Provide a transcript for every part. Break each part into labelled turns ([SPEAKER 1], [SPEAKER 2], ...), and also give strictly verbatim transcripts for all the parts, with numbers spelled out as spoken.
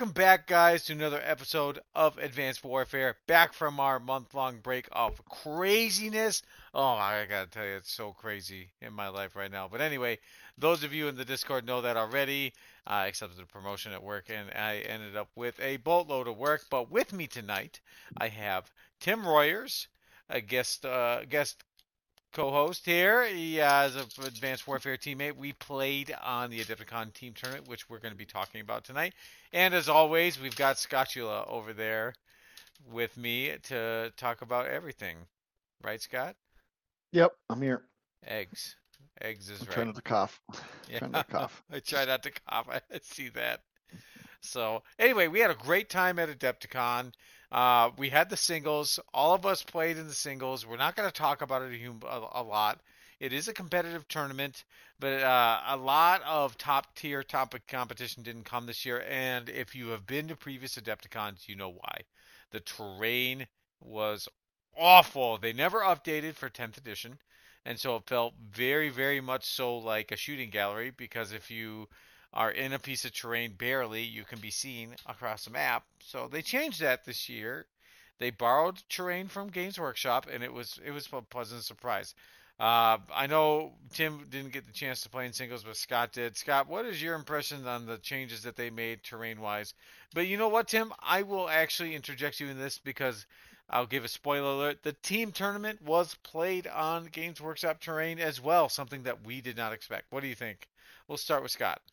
[SPEAKER 1] Welcome back, guys, to another episode of Advanced Warfare. Back from our month-long break of craziness. Oh, I gotta tell you, it's so crazy in my life right now. But anyway, those of you in the Discord know that already. I accepted a promotion at work, and I ended up with a boatload of work. But with me tonight, I have Tim Royers, a guest uh, guest co-host here. He uh, is an Advanced Warfare teammate. We played on the Adepticon team tournament, which we're going to be talking about tonight. And as always, we've got Scotula over there with me to talk about everything. Right, Scott?
[SPEAKER 2] Yep, I'm here.
[SPEAKER 1] Eggs. Eggs is
[SPEAKER 2] I'm trying
[SPEAKER 1] right.
[SPEAKER 2] not to cough.
[SPEAKER 1] Yeah,
[SPEAKER 2] Trying not to cough.
[SPEAKER 1] I try not to cough. I see that. So anyway, we had a great time at Adepticon. Uh, we had the singles. All of us played in the singles. We're not going to talk about it a, a, a lot. It is a competitive tournament, but uh, a lot of top tier topic competition didn't come this year. And if you have been to previous Adepticons, you know why. The terrain was awful. They never updated for tenth edition. And so it felt very, very much so like a shooting gallery because if you are in a piece of terrain barely, you can be seen across the map. So they changed that this year. They borrowed terrain from Games Workshop, and it was it was a pleasant surprise. Uh, I know Tim didn't get the chance to play in singles, but Scott did. Scott, what is your impression on the changes that they made terrain-wise? But you know what, Tim? I will actually interject you in this because I'll give a spoiler alert. The team tournament was played on Games Workshop terrain as well, something that we did not expect. What do you think? We'll start with Scott.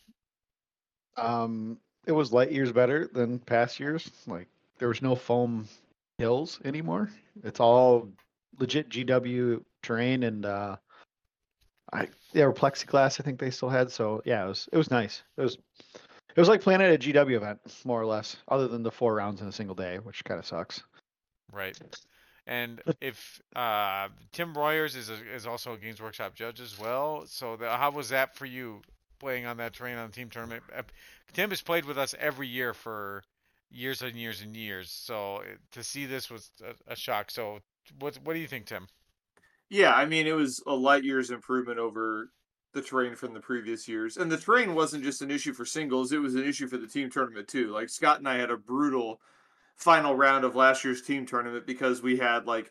[SPEAKER 2] Um, it was light years better than past years. Like there was no foam hills anymore. It's all legit G W terrain, and uh, I they were plexiglass. I think they still had. So yeah, it was it was nice. It was it was like playing at a G W event, more or less. Other than the four rounds in a single day, which kind of sucks.
[SPEAKER 1] Right. And if uh, Tim Royers is a, is also a Games Workshop judge as well, so the, how was that for you playing on that terrain on the team tournament? Uh, Tim has played with us every year for years and years and years, so it, to see this was a, a shock. So what what do you think, Tim?
[SPEAKER 3] Yeah, I mean, it was a light years improvement over the terrain from the previous years. And the terrain wasn't just an issue for singles, it was an issue for the team tournament too. Like Scott and I had a brutal final round of last year's team tournament because we had like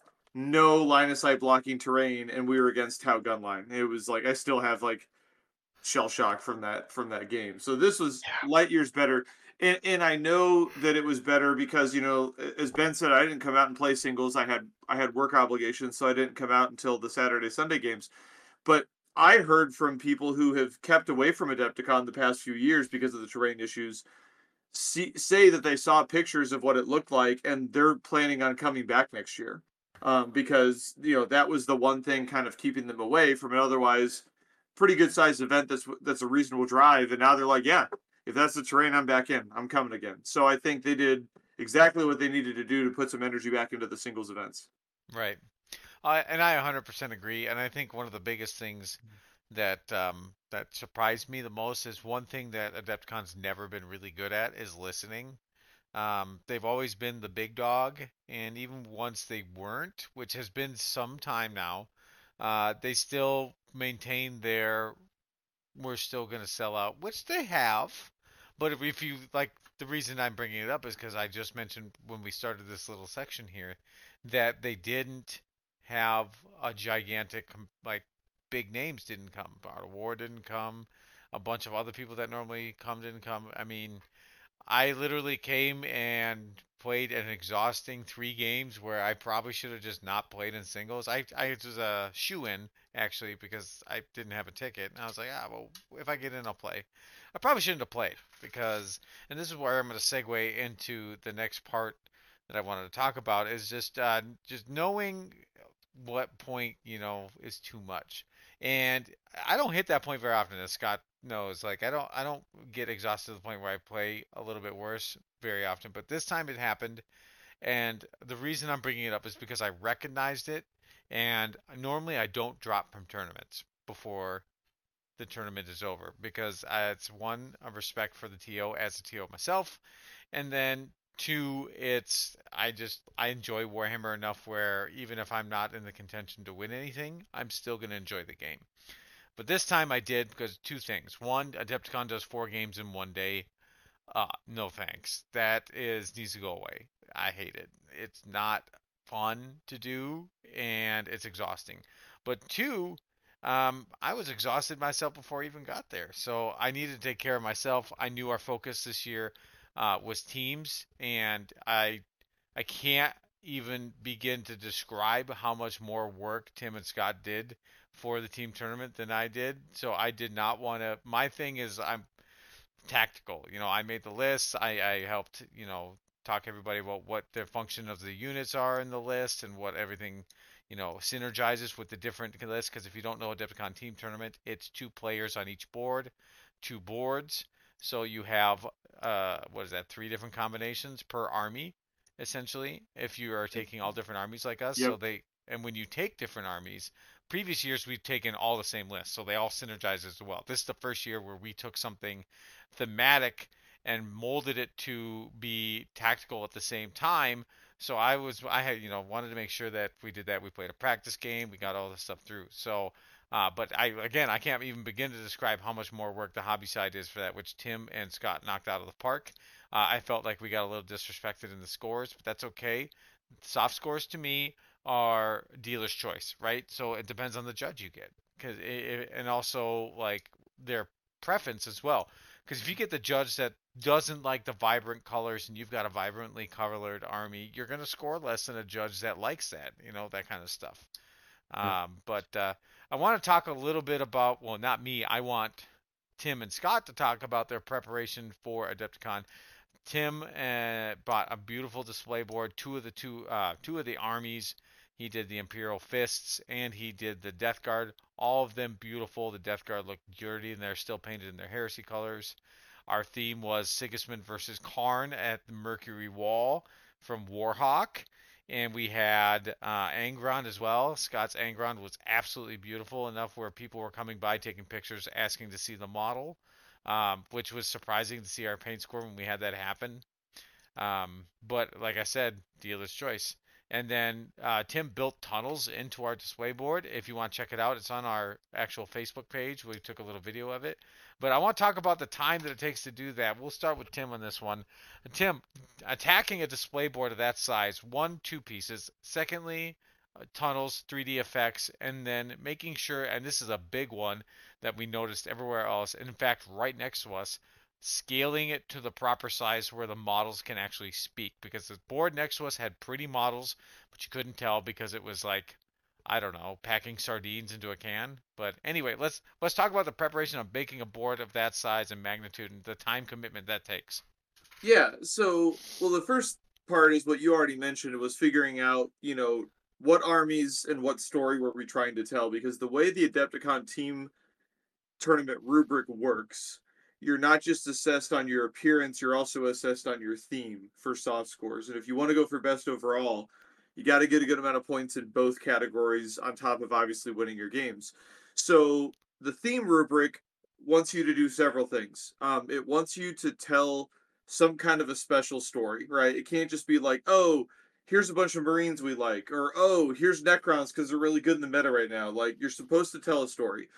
[SPEAKER 3] no line of sight blocking terrain and we were against Tau Gunline. It was like I still have like shell shock from that from that game. So this was light years better. And and I know that it was better because, you know, as Ben said, I didn't come out and play singles. I had I had work obligations, so I didn't come out until the Saturday Sunday games. But I heard from people who have kept away from Adepticon the past few years because of the terrain issues see, say that they saw pictures of what it looked like and they're planning on coming back next year. Um, because you know that was the one thing kind of keeping them away from an otherwise pretty good sized event that's that's a reasonable drive, and now they're like, yeah, if that's the terrain, I'm back in, I'm coming again. So I think they did exactly what they needed to do to put some energy back into the singles events.
[SPEAKER 1] Right. Uh, and I one hundred percent agree. And I think one of the biggest things that um, that surprised me the most is one thing that Adepticon's never been really good at is listening. Um, they've always been the big dog, and even once they weren't, which has been some time now, uh, they still maintain their we're still going to sell out, which they have. But if, if you like, the reason I'm bringing it up is because I just mentioned when we started this little section here that they didn't have a gigantic like big names didn't come. Art of War didn't come. A bunch of other people that normally come didn't come. I mean, I literally came and played an exhausting three games where I probably should have just not played in singles. I I was a shoe in actually because I didn't have a ticket, and I was like, ah, well, if I get in, I'll play. I probably shouldn't have played because, and this is where I'm going to segue into the next part that I wanted to talk about is just uh, just knowing what point you know is too much. And I don't hit that point very often, as Scott knows. Like I don't I don't get exhausted to the point where I play a little bit worse very often. But this time it happened, and the reason I'm bringing it up is because I recognized it. And normally I don't drop from tournaments before the tournament is over because uh, it's one of respect for the T O as a T O myself, and then two, it's I just I enjoy Warhammer enough where even if I'm not in the contention to win anything, I'm still gonna enjoy the game. But this time I did because two things. One, Adepticon does four games in one day. Uh, no thanks. That is needs to go away. I hate it. It's not fun to do and it's exhausting. But two, um, I was exhausted myself before I even got there. So I needed to take care of myself. I knew our focus this year uh, was teams, and I I can't even begin to describe how much more work Tim and Scott did for the team tournament than I did. So I did not want to. My thing is I'm tactical. You know, I made the list. I, I helped, you know, talk everybody about what the function of the units are in the list and what everything, you know, synergizes with the different lists. Because if you don't know Adepticon team tournament, it's two players on each board, two boards. So you have, uh, what is that, three different combinations per army, essentially, if you are taking all different armies like us. So
[SPEAKER 3] Yep.
[SPEAKER 1] they, and when you take different armies, previous years we've taken all the same list, so they all synergize as well. This is the first year where we took something thematic and molded it to be tactical at the same time. So I was I had you know wanted to make sure that we did that. We played a practice game. We got all this stuff through. So, uh, but I again I can't even begin to describe how much more work the hobby side is for that, which Tim and Scott knocked out of the park. Uh, I felt like we got a little disrespected in the scores, but that's okay. Soft scores to me are dealer's choice, right? So it depends on the judge you get, cause it, and also like their preference as well. Because if you get the judge that doesn't like the vibrant colors and you've got a vibrantly colored army, you're going to score less than a judge that likes that, you know, that kind of stuff.
[SPEAKER 2] Yeah.
[SPEAKER 1] Um, but uh, I want to talk a little bit about, well, not me. I want Tim and Scott to talk about their preparation for Adepticon. Tim uh, bought a beautiful display board, two of the two uh, two of the armies. He did the Imperial Fists and he did the Death Guard. All of them beautiful. The Death Guard looked dirty and they're still painted in their heresy colors. Our theme was Sigismund versus Karn at the Mercury Wall from Warhawk. And we had uh, Angron as well. Scott's Angron was absolutely beautiful enough where people were coming by taking pictures asking to see the model, um, which was surprising to see our paint score when we had that happen. Um, but like I said, dealer's choice. And then uh, Tim built tunnels into our display board. If you want to check it out, it's on our actual Facebook page. We took a little video of it. But I want to talk about the time that it takes to do that. We'll start with Tim on this one. Tim, attacking a display board of that size, one, two pieces. Secondly, uh, tunnels, three D effects, and then making sure, and this is a big one that we noticed everywhere else. In fact, right next to us, scaling it to the proper size where the models can actually speak, because the board next to us had pretty models but you couldn't tell because it was like, I don't know, packing sardines into a can. But anyway, let's let's talk about the preparation of making a board of that size and magnitude and the time commitment that takes.
[SPEAKER 3] Yeah. So, well, the first part is what you already mentioned. It was figuring out, you know, what armies and what story were we trying to tell? Because the way the Adepticon team tournament rubric works, you're not just assessed on your appearance, you're also assessed on your theme for soft scores. And if you want to go for best overall, you got to get a good amount of points in both categories on top of obviously winning your games. So the theme rubric wants you to do several things. Um, it wants you to tell some kind of a special story, right? It can't just be like, oh, here's a bunch of Marines we like, or oh, here's Necrons because they're really good in the meta right now. Like you're supposed to tell a story.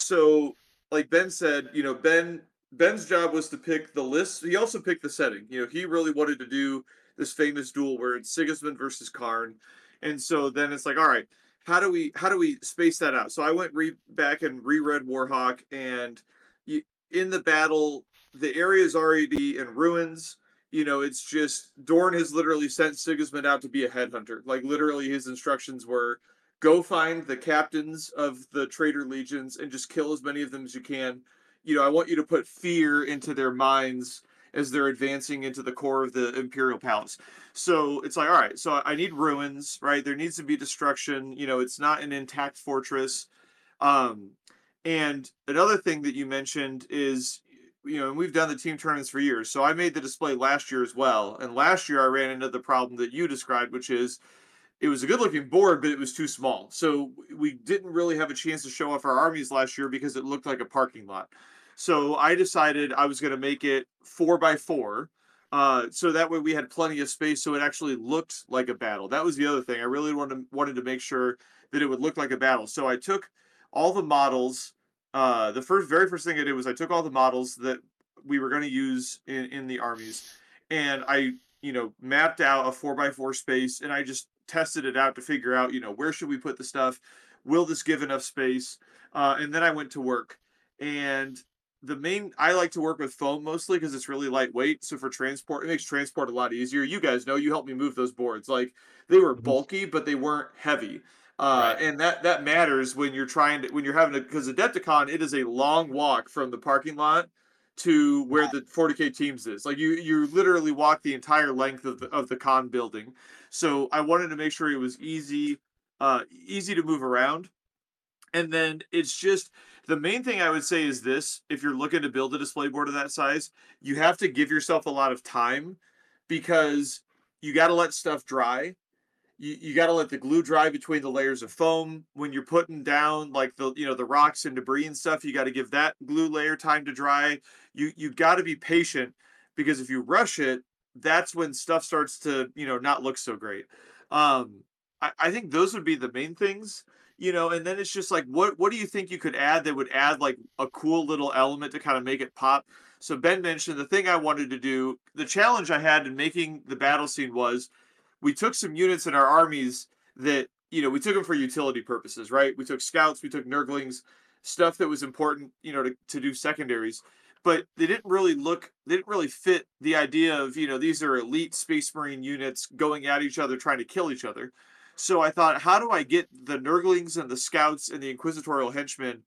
[SPEAKER 3] So like Ben said, you know, Ben Ben's job was to pick the list. He also picked the setting. You know, he really wanted to do this famous duel where it's Sigismund versus Karn. And so then it's like, all right, how do we how do we space that out? So I went re- back and reread Warhawk, and you, in the battle, the area is already in ruins. You know, it's just Dorn has literally sent Sigismund out to be a headhunter. Like literally, his instructions were go find the captains of the traitor legions and just kill as many of them as you can. You know, I want you to put fear into their minds as they're advancing into the core of the Imperial Palace. So it's like, all right, so I need ruins, right? There needs to be destruction. You know, it's not an intact fortress. Um, and another thing that you mentioned is, you know, and we've done the team tournaments for years. So I made the display last year as well. And last year I ran into the problem that you described, which is it was a good looking board, but it was too small. So we didn't really have a chance to show off our armies last year because it looked like a parking lot. So I decided I was going to make it four by four. Uh, so that way we had plenty of space, so it actually looked like a battle. That was the other thing. I really wanted to, wanted to make sure that it would look like a battle. So I took all the models. Uh, the first, very first thing I did was I took all the models that we were going to use in, in the armies. And I, you know, mapped out a four by four space, and I just tested it out to figure out, you know, where should we put the stuff? Will this give enough space? Uh, and then I went to work. And the main, I like to work with foam mostly because it's really lightweight. So for transport, it makes transport a lot easier. You guys know, you helped me move those boards. Like they were
[SPEAKER 2] Mhm.
[SPEAKER 3] bulky, but they weren't heavy. Uh,
[SPEAKER 1] Right.
[SPEAKER 3] and that that matters when you're trying to when you're having to, because Adepticon, it is a long walk from the parking lot to where the forty K teams is. Like you you literally walk the entire length of the of the con building. So I wanted to make sure it was easy uh easy to move around. And then it's just the main thing I would say is this: if you're looking to build a display board of that size, you have to give yourself a lot of time because you got to let stuff dry. You, you got to let the glue dry between the layers of foam. When you're putting down like the you know the rocks and debris and stuff, you got to give that glue layer time to dry. You you got to be patient because if you rush it, that's when stuff starts to you know not look so great. Um, I, I think those would be the main things, you know. And then it's just like what what do you think you could add that would add like a cool little element to kind of make it pop? So Ben mentioned the thing I wanted to do. The challenge I had in making the battle scene was we took some units in our armies that you know we took them for utility purposes, right? We took scouts, we took nurglings, stuff that was important, you know, to, to do secondaries, but they didn't really look, they didn't really fit the idea of you know these are elite Space Marine units going at each other trying to kill each other. So I thought, how do I get the nurglings and the scouts and the inquisitorial henchmen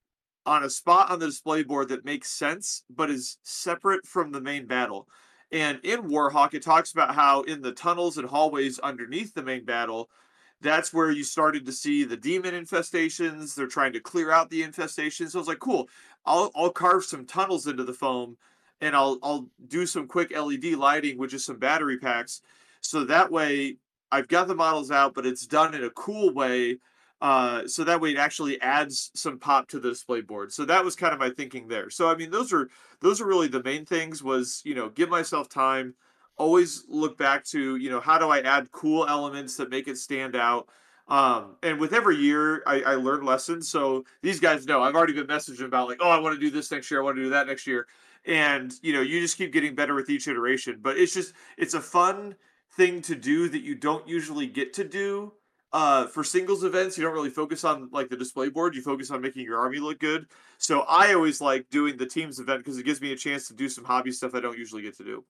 [SPEAKER 3] on a spot on the display board that makes sense but is separate from the main battle? And in Warhawk, it talks about how in the tunnels and hallways underneath the main battle, that's where you started to see the demon infestations. They're trying to clear out the infestations. So I was like, cool. I'll I'll carve some tunnels into the foam, and I'll I'll do some quick L E D lighting with just some battery packs. So that way, I've got the models out, but it's done in a cool way, uh, so that way it actually adds some pop to the display board. So that was kind of my thinking there. So I mean, those are those are really the main things. Was you know give myself time, always look back to you know how do I add cool elements that make it stand out. Um, and with every year, I, I learn lessons. So these guys know I've already been messaging about like, oh, I want to do this next year. I want to do that next year. And you know, you just keep getting better with each iteration. But it's just it's a fun thing to do that you don't usually get to do uh, for singles events. You don't really focus on like the display board. You focus on making your army look good. So I always like doing the teams event because it gives me a chance to do some hobby stuff I don't usually get to do.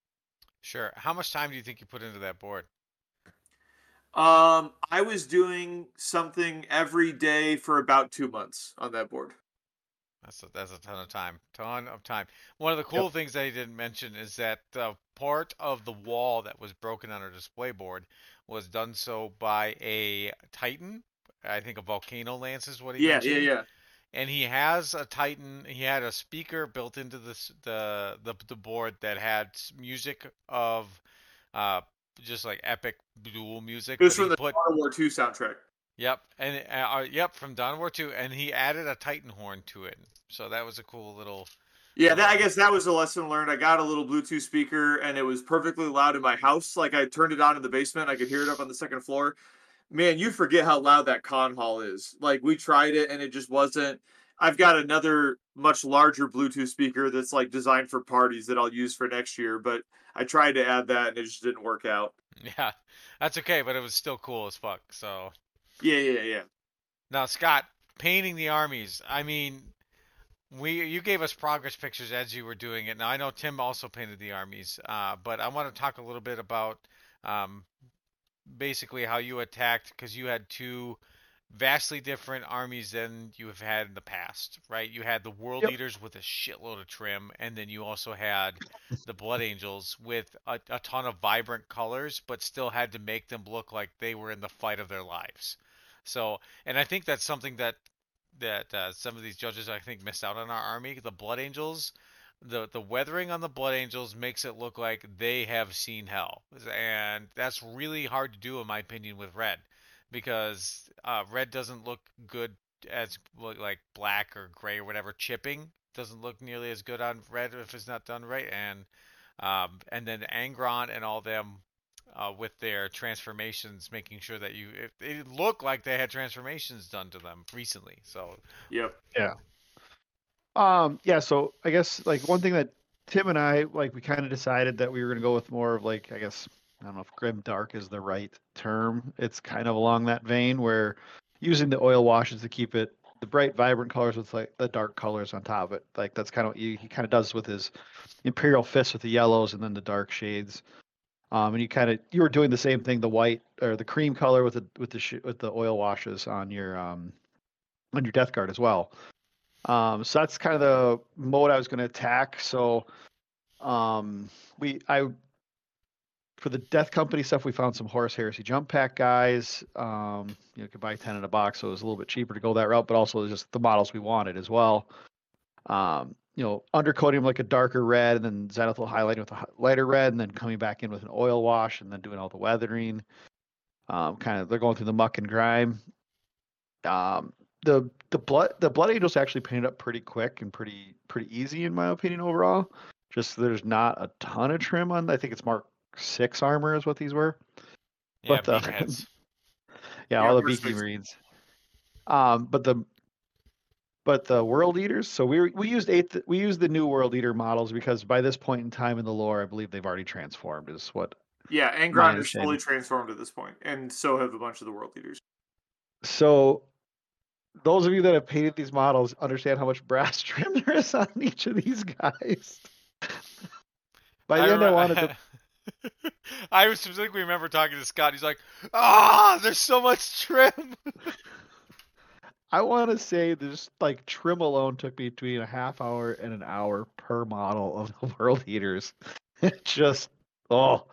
[SPEAKER 1] Sure. How much time do you think you put into that board?
[SPEAKER 3] Um, I was doing something every day for about two months on that board.
[SPEAKER 1] That's a, that's a ton of time. Ton of time. One of the
[SPEAKER 2] Yep.
[SPEAKER 1] cool things that he didn't mention is that the part of the wall that was broken on our display board was done so by a Titan. I think a Volcano Lance is what he
[SPEAKER 3] Yeah, yeah,
[SPEAKER 1] mentioned.
[SPEAKER 3] yeah.
[SPEAKER 1] And he has a Titan. He had a speaker built into this the the the board that had music of uh just like epic duel music,
[SPEAKER 3] It was
[SPEAKER 1] but
[SPEAKER 3] from
[SPEAKER 1] he
[SPEAKER 3] the
[SPEAKER 1] put
[SPEAKER 3] World War Two soundtrack.
[SPEAKER 1] yep, and uh, uh, yep from Dawn of War two, and he added a Titan horn to it. So that was a cool little
[SPEAKER 3] Yeah, that, I
[SPEAKER 1] um
[SPEAKER 3] guess that was a lesson learned. I got a little Bluetooth speaker and it was perfectly loud in my house. Like I turned it on in the basement, I could hear it up on the second floor. Man, you forget how loud that con hall is. Like we tried it and it just wasn't. I've got another much larger Bluetooth speaker that's like designed for parties that I'll use for next year, but I tried to add that and it just didn't work out.
[SPEAKER 1] yeah, that's okay, but it was still cool as fuck. So
[SPEAKER 3] Yeah, yeah, yeah.
[SPEAKER 1] now Scott, painting the armies. I mean, we you gave us progress pictures as you were doing it. Now I know Tim also painted the armies, uh, but I want to talk a little bit about um, basically how you attacked because you had two vastly different armies than you have had in the past, right? You had the World
[SPEAKER 2] Yep.
[SPEAKER 1] Eaters with a shitload of trim, and then you also had the Blood Angels with a, a ton of vibrant colors, but still had to make them look like they were in the fight of their lives. So, and I think that's something that that uh, some of these judges I think missed out on our army. The Blood Angels, the the weathering on the Blood Angels makes it look like they have seen hell, and that's really hard to do in my opinion with red, because uh, red doesn't look good as like black or gray or whatever. Chipping doesn't look nearly as good on red if it's not done right, and um, and then Angron and all them uh, with their transformations, making sure that you if it looked like they had transformations done to them recently. So
[SPEAKER 3] Yep.
[SPEAKER 2] Yeah. Um, yeah, so I guess like one thing that Tim and I like we kind of decided that we were gonna go with more of like I guess I don't know if grim dark is the right term. It's kind of along that vein where using the oil washes to keep it the bright vibrant colors with like the dark colors on top of it. Like that's kind of what he, he kind of does with his Imperial Fist with the yellows and then the dark shades. Um, and you kind of you were doing the same thing, the white or the cream color with the with the sh- with the oil washes on your um on your Death Guard as well. Um, so that's kind of the mode I was going to attack. So um, we I for the Death Company stuff, we found some Horus Heresy jump pack guys. Um, you know, you could buy ten in a box, so it was a little bit cheaper to go that route, but also just the models we wanted as well. Um, you know, undercoating them like a darker red, and then zenithal highlighting with a hi- lighter red, and then coming back in with an oil wash, and then doing all the weathering. Um, kind of they're going through the muck and grime. Um, the the blood the blood angels actually painted up pretty quick and pretty pretty easy in my opinion overall. Just there's not a ton of trim on. I think it's Mark six armor is what these were.
[SPEAKER 1] Yeah,
[SPEAKER 2] But the
[SPEAKER 1] beakheads.
[SPEAKER 2] yeah,
[SPEAKER 3] Yeah,
[SPEAKER 2] all the
[SPEAKER 3] Mark
[SPEAKER 2] beaky
[SPEAKER 3] six.
[SPEAKER 2] marines. Um, but the but the world eaters. So we we used eight. We used the new world eater models because by this point in time in the lore, I believe they've already transformed. Is what
[SPEAKER 3] Yeah,
[SPEAKER 2] my
[SPEAKER 3] Angron is fully
[SPEAKER 2] understanding.
[SPEAKER 3] transformed at this point, and so have a bunch of the world leaders.
[SPEAKER 2] So those of you that have painted these models understand how much brass trim there is on each of these guys. By
[SPEAKER 1] I
[SPEAKER 2] the end, I
[SPEAKER 1] rem-
[SPEAKER 2] wanted to.
[SPEAKER 1] I specifically remember talking to Scott. He's like, "Ah, there's so much trim."
[SPEAKER 2] I want to say there's like trim alone took me between a half hour and an hour per model of the world eaters. It just oh,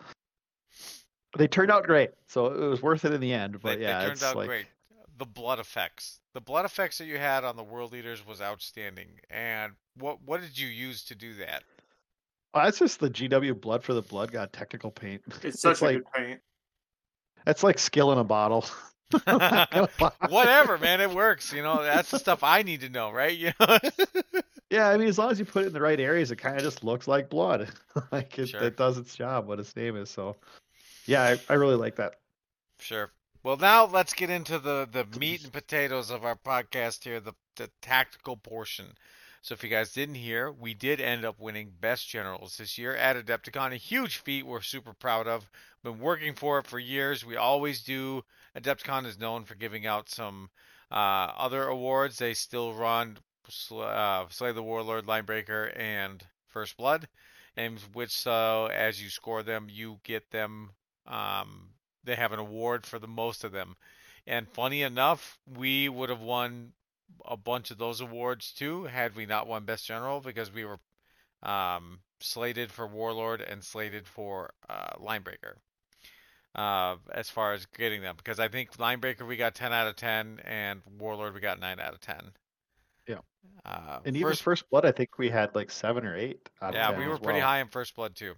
[SPEAKER 2] they turned out great, so it was worth it in the end.
[SPEAKER 1] They
[SPEAKER 2] But
[SPEAKER 1] they
[SPEAKER 2] yeah,
[SPEAKER 1] turned
[SPEAKER 2] it's
[SPEAKER 1] out
[SPEAKER 2] like
[SPEAKER 1] great. The blood effects, the blood effects that you had on the world eaters was outstanding. And what what did you use to do that?
[SPEAKER 2] oh, that's just the G W blood for the blood god technical paint.
[SPEAKER 3] It's
[SPEAKER 2] It's
[SPEAKER 3] such a
[SPEAKER 2] like
[SPEAKER 3] good paint.
[SPEAKER 2] that's like skill in a bottle. I'm not gonna lie.
[SPEAKER 1] Whatever, man, it works. You know, that's the stuff I need to know, right? You know?
[SPEAKER 2] Yeah, I mean, as long as you put it in the right areas, it kind of just looks like blood. Like it,
[SPEAKER 1] Sure,
[SPEAKER 2] it does its job, what its name is. So yeah, I, I really like that.
[SPEAKER 1] sure. Well, now let's get into the the meat and potatoes of our podcast here, the the tactical portion. So if you guys didn't hear, we did end up winning Best Generals this year at Adepticon, a huge feat we're super proud of. Been working for it for years. We always do. Adepticon is known for giving out some uh, other awards. They still run uh, Slay the Warlord, Linebreaker, and First Blood, and which so as you score them, you get them. Um, they have an award for the most of them. And funny enough, we would have won a bunch of those awards too had we not won Best General because we were um, slated for Warlord and slated for uh, Linebreaker uh, as far as getting them. Because I think Linebreaker we got ten out of ten and Warlord we got nine out of ten.
[SPEAKER 2] Yeah.
[SPEAKER 1] Uh,
[SPEAKER 2] And even
[SPEAKER 1] first,
[SPEAKER 2] First Blood, I think we had like seven or eight out of
[SPEAKER 1] yeah,
[SPEAKER 2] ten
[SPEAKER 1] we were
[SPEAKER 2] as
[SPEAKER 1] pretty
[SPEAKER 2] well.
[SPEAKER 1] high in First Blood too.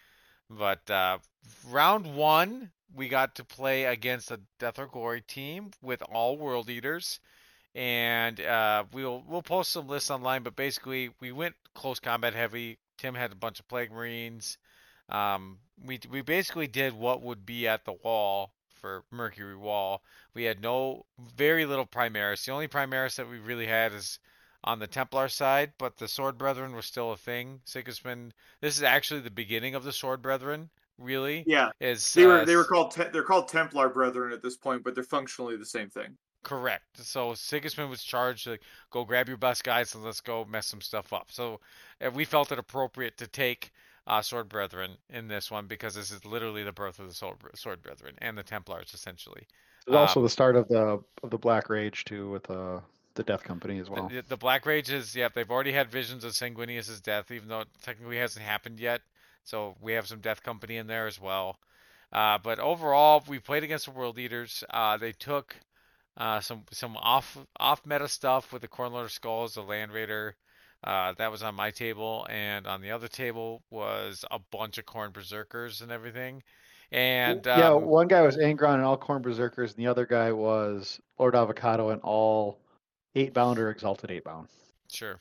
[SPEAKER 1] But uh, round one, we got to play against a Death or Glory team with all World Eaters, and uh, we'll we'll post some lists online. But basically, we went close combat heavy. Tim had a bunch of Plague Marines. Um, we we basically did what would be at the wall for Mercury Wall. We had no very little Primaris. The only Primaris that we really had is on the Templar side, but the Sword Brethren was still a thing. Sigismund. This is actually the beginning of the Sword Brethren. Really,
[SPEAKER 3] Yeah,
[SPEAKER 1] is
[SPEAKER 3] they were
[SPEAKER 1] uh,
[SPEAKER 3] they were called te- they're called Templar Brethren at this point, but they're functionally the same thing.
[SPEAKER 1] correct. So Sigismund was charged to go grab your best guys and let's go mess some stuff up. So uh, we felt it appropriate to take uh, Sword Brethren in this one because this is literally the birth of the Sword, Sword Brethren and the Templars essentially.
[SPEAKER 2] It's also
[SPEAKER 1] Um,
[SPEAKER 2] the start of the of the Black Rage too, with uh, the Death Company as well.
[SPEAKER 1] the, the Black Rage is, yeah, they've already had visions of Sanguinius's death, even though it technically hasn't happened yet. So we have some Death Company in there as well. Uh, but overall, we played against the World Eaters. Uh, they took uh, some some off off meta stuff with the Cornlord Skulls, the Land Raider. Uh, that was on my table, and on the other table was a bunch of Corn Berserkers and everything. And
[SPEAKER 2] Yeah,
[SPEAKER 1] um,
[SPEAKER 2] one guy was Angron and all Corn Berserkers, and the other guy was Lord Avocado and all eight bound or Exalted eight bound.
[SPEAKER 1] sure.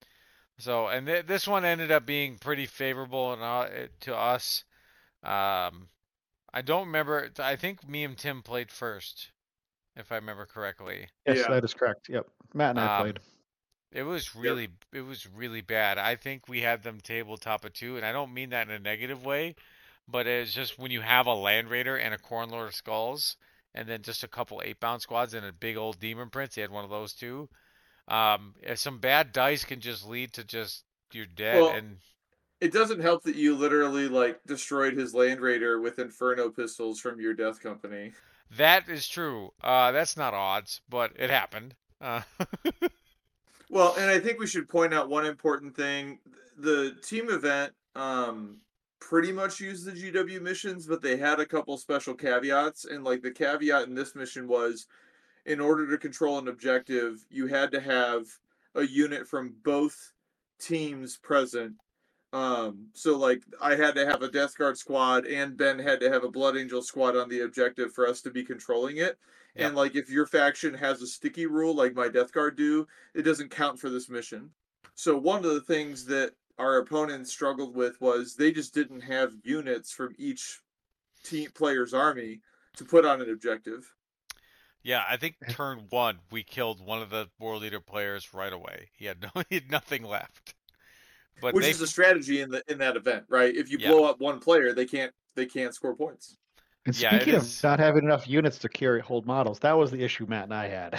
[SPEAKER 1] So, and th- this one ended up being pretty favorable and uh, to us. Um, I don't remember. I think me and Tim played first, if I remember correctly.
[SPEAKER 2] Yes,
[SPEAKER 3] Yeah,
[SPEAKER 2] that is correct. Yep, Matt and I
[SPEAKER 1] Um,
[SPEAKER 2] played.
[SPEAKER 1] It was really, it was really bad. I think we had them tabletop at two, and I don't mean that in a negative way, but it's just when you have a Land Raider and a Corn Lord of Skulls, and then just a couple eight bound squads and a big old Demon Prince. He had one of those too. Um, if some bad dice can just lead to just you're dead,
[SPEAKER 3] Well,
[SPEAKER 1] and
[SPEAKER 3] it doesn't help that you literally like destroyed his Land Raider with Inferno pistols from your Death Company.
[SPEAKER 1] that is true. Uh, that's not odds, but it happened. Uh,
[SPEAKER 3] Well, and I think we should point out one important thing. The team event um pretty much used the G W missions, but they had a couple special caveats, and like the caveat in this mission was in order to control an objective, you had to have a unit from both teams present. Um, so like I had to have a Death Guard squad and Ben had to have a Blood Angel squad on the objective for us to be controlling it.
[SPEAKER 1] yep.
[SPEAKER 3] And like if your faction has a sticky rule like my Death Guard do, it doesn't count for this mission. So one of the things that our opponents struggled with was they just didn't have units from each team player's army to put on an objective.
[SPEAKER 1] Yeah, I think turn one we killed one of the World Leader players right away. He had no, he had nothing left. But
[SPEAKER 3] Which
[SPEAKER 1] they,
[SPEAKER 3] is a strategy in the in that event, right? If you
[SPEAKER 1] yeah.
[SPEAKER 3] blow up one player, they can't they can't score points.
[SPEAKER 2] And
[SPEAKER 1] Yeah, it
[SPEAKER 2] speaking of
[SPEAKER 1] is.
[SPEAKER 2] not having enough units to carry hold models, that was the issue Matt and I had.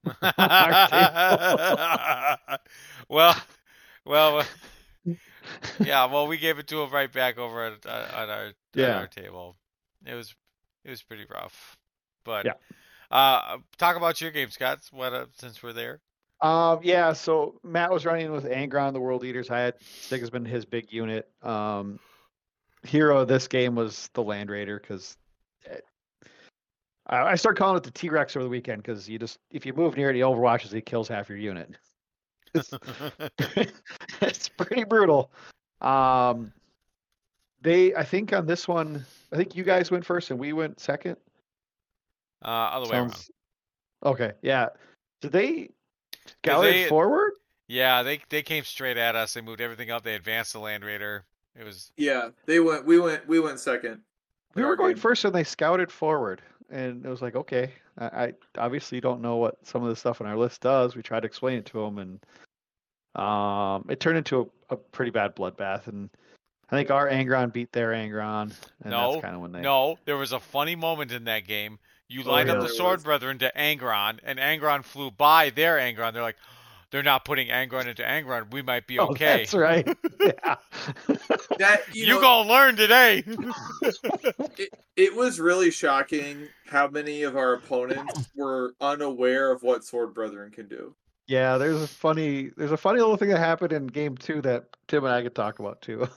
[SPEAKER 1] well, well, yeah. Well, we gave it to him right back over at, uh, at our
[SPEAKER 2] Yeah.
[SPEAKER 1] at our table. It was it was pretty rough. But
[SPEAKER 2] Yeah.
[SPEAKER 1] uh, talk about your game, Scott. What uh, since we're there.
[SPEAKER 2] Um, yeah, so Matt was running with Angron, the World Eaters. I had Sigismund, his big unit. Um, hero of this game was the Land Raider because I, I started calling it the T Rex over the weekend because you just if you move near it, he overwatches, he kills half your unit. It's, it's pretty brutal. Um, they, I think on this one, I think you guys went first and we went second.
[SPEAKER 1] Uh, other way around.
[SPEAKER 2] Sounds okay. Yeah. Did they scouted
[SPEAKER 1] they-
[SPEAKER 2] forward?
[SPEAKER 1] Yeah, they they came straight at us. They moved everything up. They advanced the Land Raider. It was
[SPEAKER 3] Yeah, they went. We went. We went second.
[SPEAKER 2] We
[SPEAKER 3] in
[SPEAKER 2] were
[SPEAKER 3] our
[SPEAKER 2] going
[SPEAKER 3] game.
[SPEAKER 2] first and they scouted forward. And it was like, okay, I, I obviously don't know what some of the stuff on our list does. We tried to explain it to them, and um, it turned into a, a pretty bad bloodbath. And I think our Angron beat their Angron, and
[SPEAKER 1] no,
[SPEAKER 2] that's kind of when they.
[SPEAKER 1] no. There was a funny moment in that game. You
[SPEAKER 2] Oh,
[SPEAKER 1] lined
[SPEAKER 2] yeah.
[SPEAKER 1] up the
[SPEAKER 3] There
[SPEAKER 1] Sword
[SPEAKER 3] was.
[SPEAKER 1] Brethren to Angron, and Angron flew by their Angron. They're like, they're not putting Angron into Angron. We might be
[SPEAKER 2] Oh,
[SPEAKER 1] okay.
[SPEAKER 2] that's right. Yeah.
[SPEAKER 3] That you,
[SPEAKER 1] You,
[SPEAKER 3] know,
[SPEAKER 1] gonna learn today.
[SPEAKER 3] it, it was really shocking how many of our opponents were unaware of what Sword Brethren can do.
[SPEAKER 2] Yeah, there's a funny there's a funny little thing that happened in game two that Tim and I could talk about too.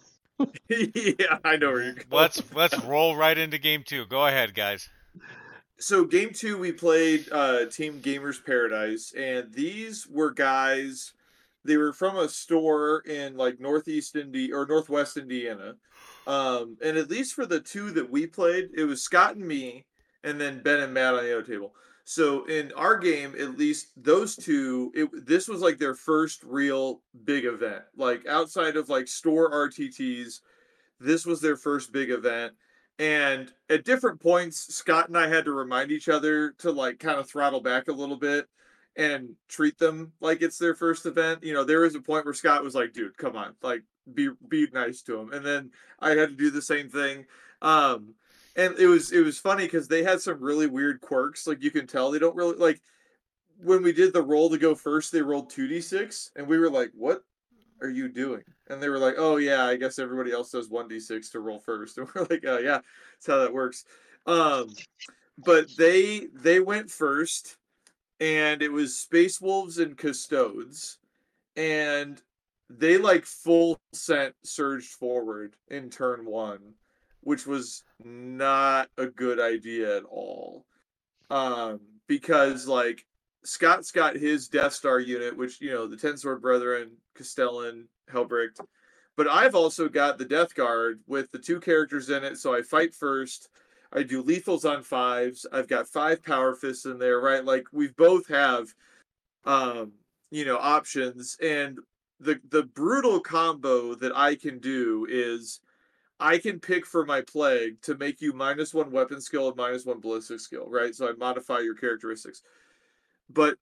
[SPEAKER 3] Yeah, I know where you're going.
[SPEAKER 1] let's let's roll right into game two. Go ahead, guys.
[SPEAKER 3] So game two, we played uh, Team Gamers Paradise, and these were guys. They were from a store in like Northeast Indi or Northwest Indiana, um, and at least for the two that we played, it was Scott and me, and then Ben and Matt on the other table. So in our game, at least those two, it this was like their first real big event. Like outside of like store R T Ts, this was their first big event. And at different points, Scott and I had to remind each other to like kind of throttle back a little bit and treat them like it's their first event. You know, there was a point where Scott was like, dude, come on, like be be nice to him. And then I had to do the same thing. Um and it was it was funny because they had some really weird quirks. Like you can tell they don't really like when we did the roll to go first, they rolled two D six, and we were like, what are you doing? And they were like, oh yeah, I guess everybody else does one d six to roll first. And we're like, oh yeah, that's how that works. Um, but they they went first, and it was Space Wolves and Custodes, and they like full sent surged forward in turn one, which was not a good idea at all. Um, because like Scott's got his Death Star unit, which, you know, the Ten Sword Brethren, Castellan, Helbricht. But I've also got the Death Guard with the two characters in it, so I fight first. I do lethals on fives. I've got five Power Fists in there, right? Like, we both have, um, you know, options. And the the brutal combo that I can do is I can pick for my Plague to make you minus one weapon skill and minus one ballistic skill, right? So I modify your characteristics. But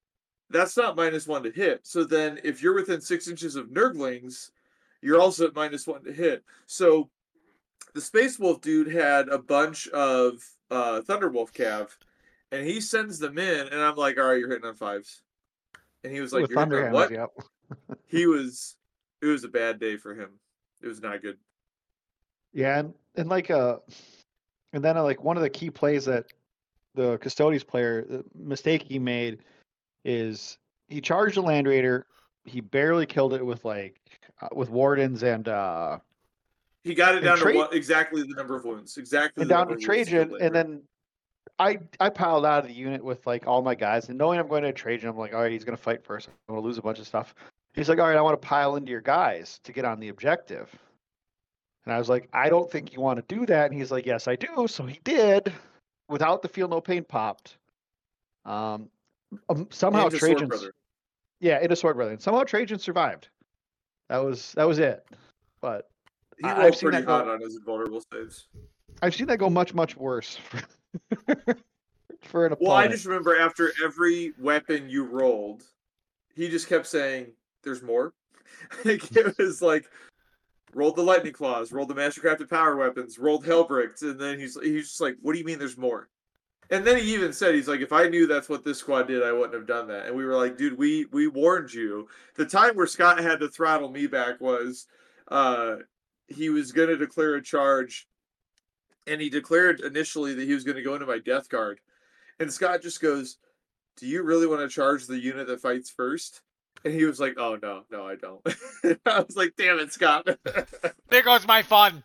[SPEAKER 3] that's not minus one to hit. So then if you're within six inches of Nurglings, you're also at minus one to hit. So the Space Wolf dude had a bunch of uh, Thunderwolf Cav, and he sends them in, and I'm like, all right, you're hitting on fives. And he was like,
[SPEAKER 2] With
[SPEAKER 3] you're hitting on
[SPEAKER 2] Thunderhammers,
[SPEAKER 3] what?
[SPEAKER 2] yep.
[SPEAKER 3] He was, it was a bad day for him. It was not good.
[SPEAKER 2] Yeah, and, and like uh, and then uh, like one of the key plays that the Custodes player, the mistake he made is he charged a Land Raider, he barely killed it with like uh, with Wardens and uh
[SPEAKER 3] He got it
[SPEAKER 2] and
[SPEAKER 3] down
[SPEAKER 2] Tra-
[SPEAKER 3] to what exactly the number of wounds, exactly
[SPEAKER 2] and
[SPEAKER 3] the
[SPEAKER 2] down
[SPEAKER 3] number
[SPEAKER 2] to
[SPEAKER 3] of wounds.
[SPEAKER 2] Trajan, and then I I piled out of the unit with like all my guys, and knowing I'm going to Trajan, I'm like, all right, he's gonna fight first. I'm gonna lose a bunch of stuff. He's like, all right, I want to pile into your guys to get on the objective. And I was like, I don't think you want to do that. And he's like, yes, I do. So he did, without the feel no pain popped. Um, um somehow
[SPEAKER 3] Into Sword
[SPEAKER 2] Trajan,
[SPEAKER 3] Brother.
[SPEAKER 2] yeah, into Sword Brother, and somehow Trajan survived. That was that was it. But
[SPEAKER 3] He
[SPEAKER 2] I,
[SPEAKER 3] rolled
[SPEAKER 2] I've seen
[SPEAKER 3] pretty
[SPEAKER 2] that go.
[SPEAKER 3] hot on his invulnerable saves.
[SPEAKER 2] I've seen that go much much worse for, for an opponent.
[SPEAKER 3] Well, I just remember after every weapon you rolled, he just kept saying, "There's more." Like, it was like, rolled the lightning claws, rolled the mastercrafted power weapons, rolled Hellbricks, and then he's he's just like, "What do you mean there's more?" And then he even said, he's like, "If I knew that's what this squad did, I wouldn't have done that." And we were like, "Dude, we we warned you." The time where Scott had to throttle me back was, uh, he was going to declare a charge, and he declared initially that he was going to go into my Death Guard, and Scott just goes, "Do you really want to charge the unit that fights first?" And he was like, "Oh no, no, I don't." I was like, "Damn it, Scott."
[SPEAKER 1] There goes my fun.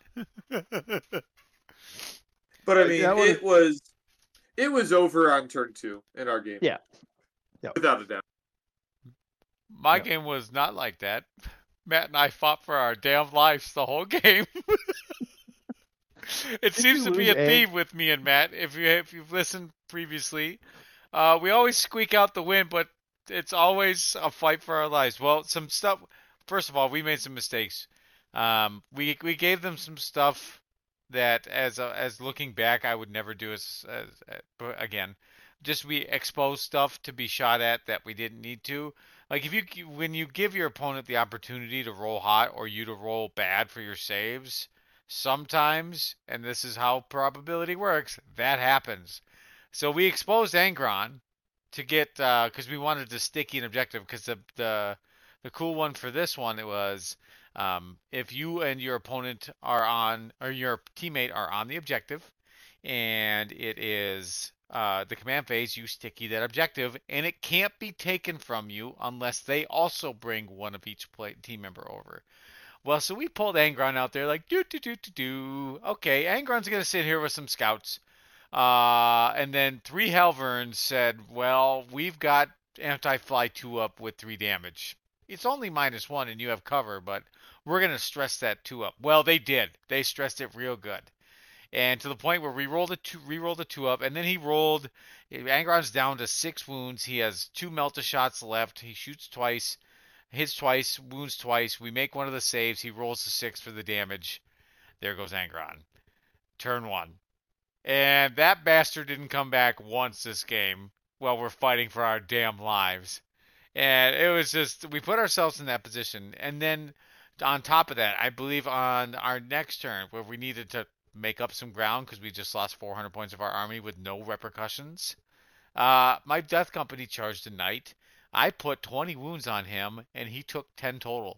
[SPEAKER 3] But I mean,
[SPEAKER 2] Yeah, well,
[SPEAKER 3] it was it was over on turn two in our game.
[SPEAKER 2] Yeah. Yep.
[SPEAKER 3] Without a doubt.
[SPEAKER 1] My
[SPEAKER 2] Yep.
[SPEAKER 1] game was not like that. Matt and I fought for our damn lives the whole game. It
[SPEAKER 2] Did
[SPEAKER 1] seems
[SPEAKER 2] you
[SPEAKER 1] to be
[SPEAKER 2] lose
[SPEAKER 1] a
[SPEAKER 2] a-
[SPEAKER 1] theme with me and Matt. If you if you've listened previously, uh, we always squeak out the win, but it's always a fight for our lives. Well, some stuff. First of all, we made some mistakes. Um, we we gave them some stuff that, as a, as looking back, I would never do as, as, as again. Just we exposed stuff to be shot at that we didn't need to. Like if you when you give your opponent the opportunity to roll hot or you to roll bad for your saves, sometimes, and this is how probability works, that happens. So we exposed Angron to get because uh, we wanted to sticky an objective because the the the cool one for this one it was um, if you and your opponent are on or your teammate are on the objective and it is uh, the command phase, you sticky that objective and it can't be taken from you unless they also bring one of each play, team member over. Well, so we pulled Angron out there like do do do do do. Okay, Angron's gonna sit here with some scouts. Uh, and then three Helverns said, well, we've got anti-fly two up with three damage. It's only minus one and you have cover, but we're going to stress that two up. Well, they did. They stressed it real good. And to the point where we rolled a two, re-rolled a two up, and then he rolled, Angron's down to six wounds. He has two Melta shots left. He shoots twice, hits twice, wounds twice. We make one of the saves. He rolls a six for the damage. There goes Angron. Turn one. And that bastard didn't come back once this game while we're fighting for our damn lives. And it was just, we put ourselves in that position. And then on top of that, I believe on our next turn where we needed to make up some ground because we just lost four hundred points of our army with no repercussions, uh, my Death Company charged a knight. I put twenty wounds on him and he took ten total.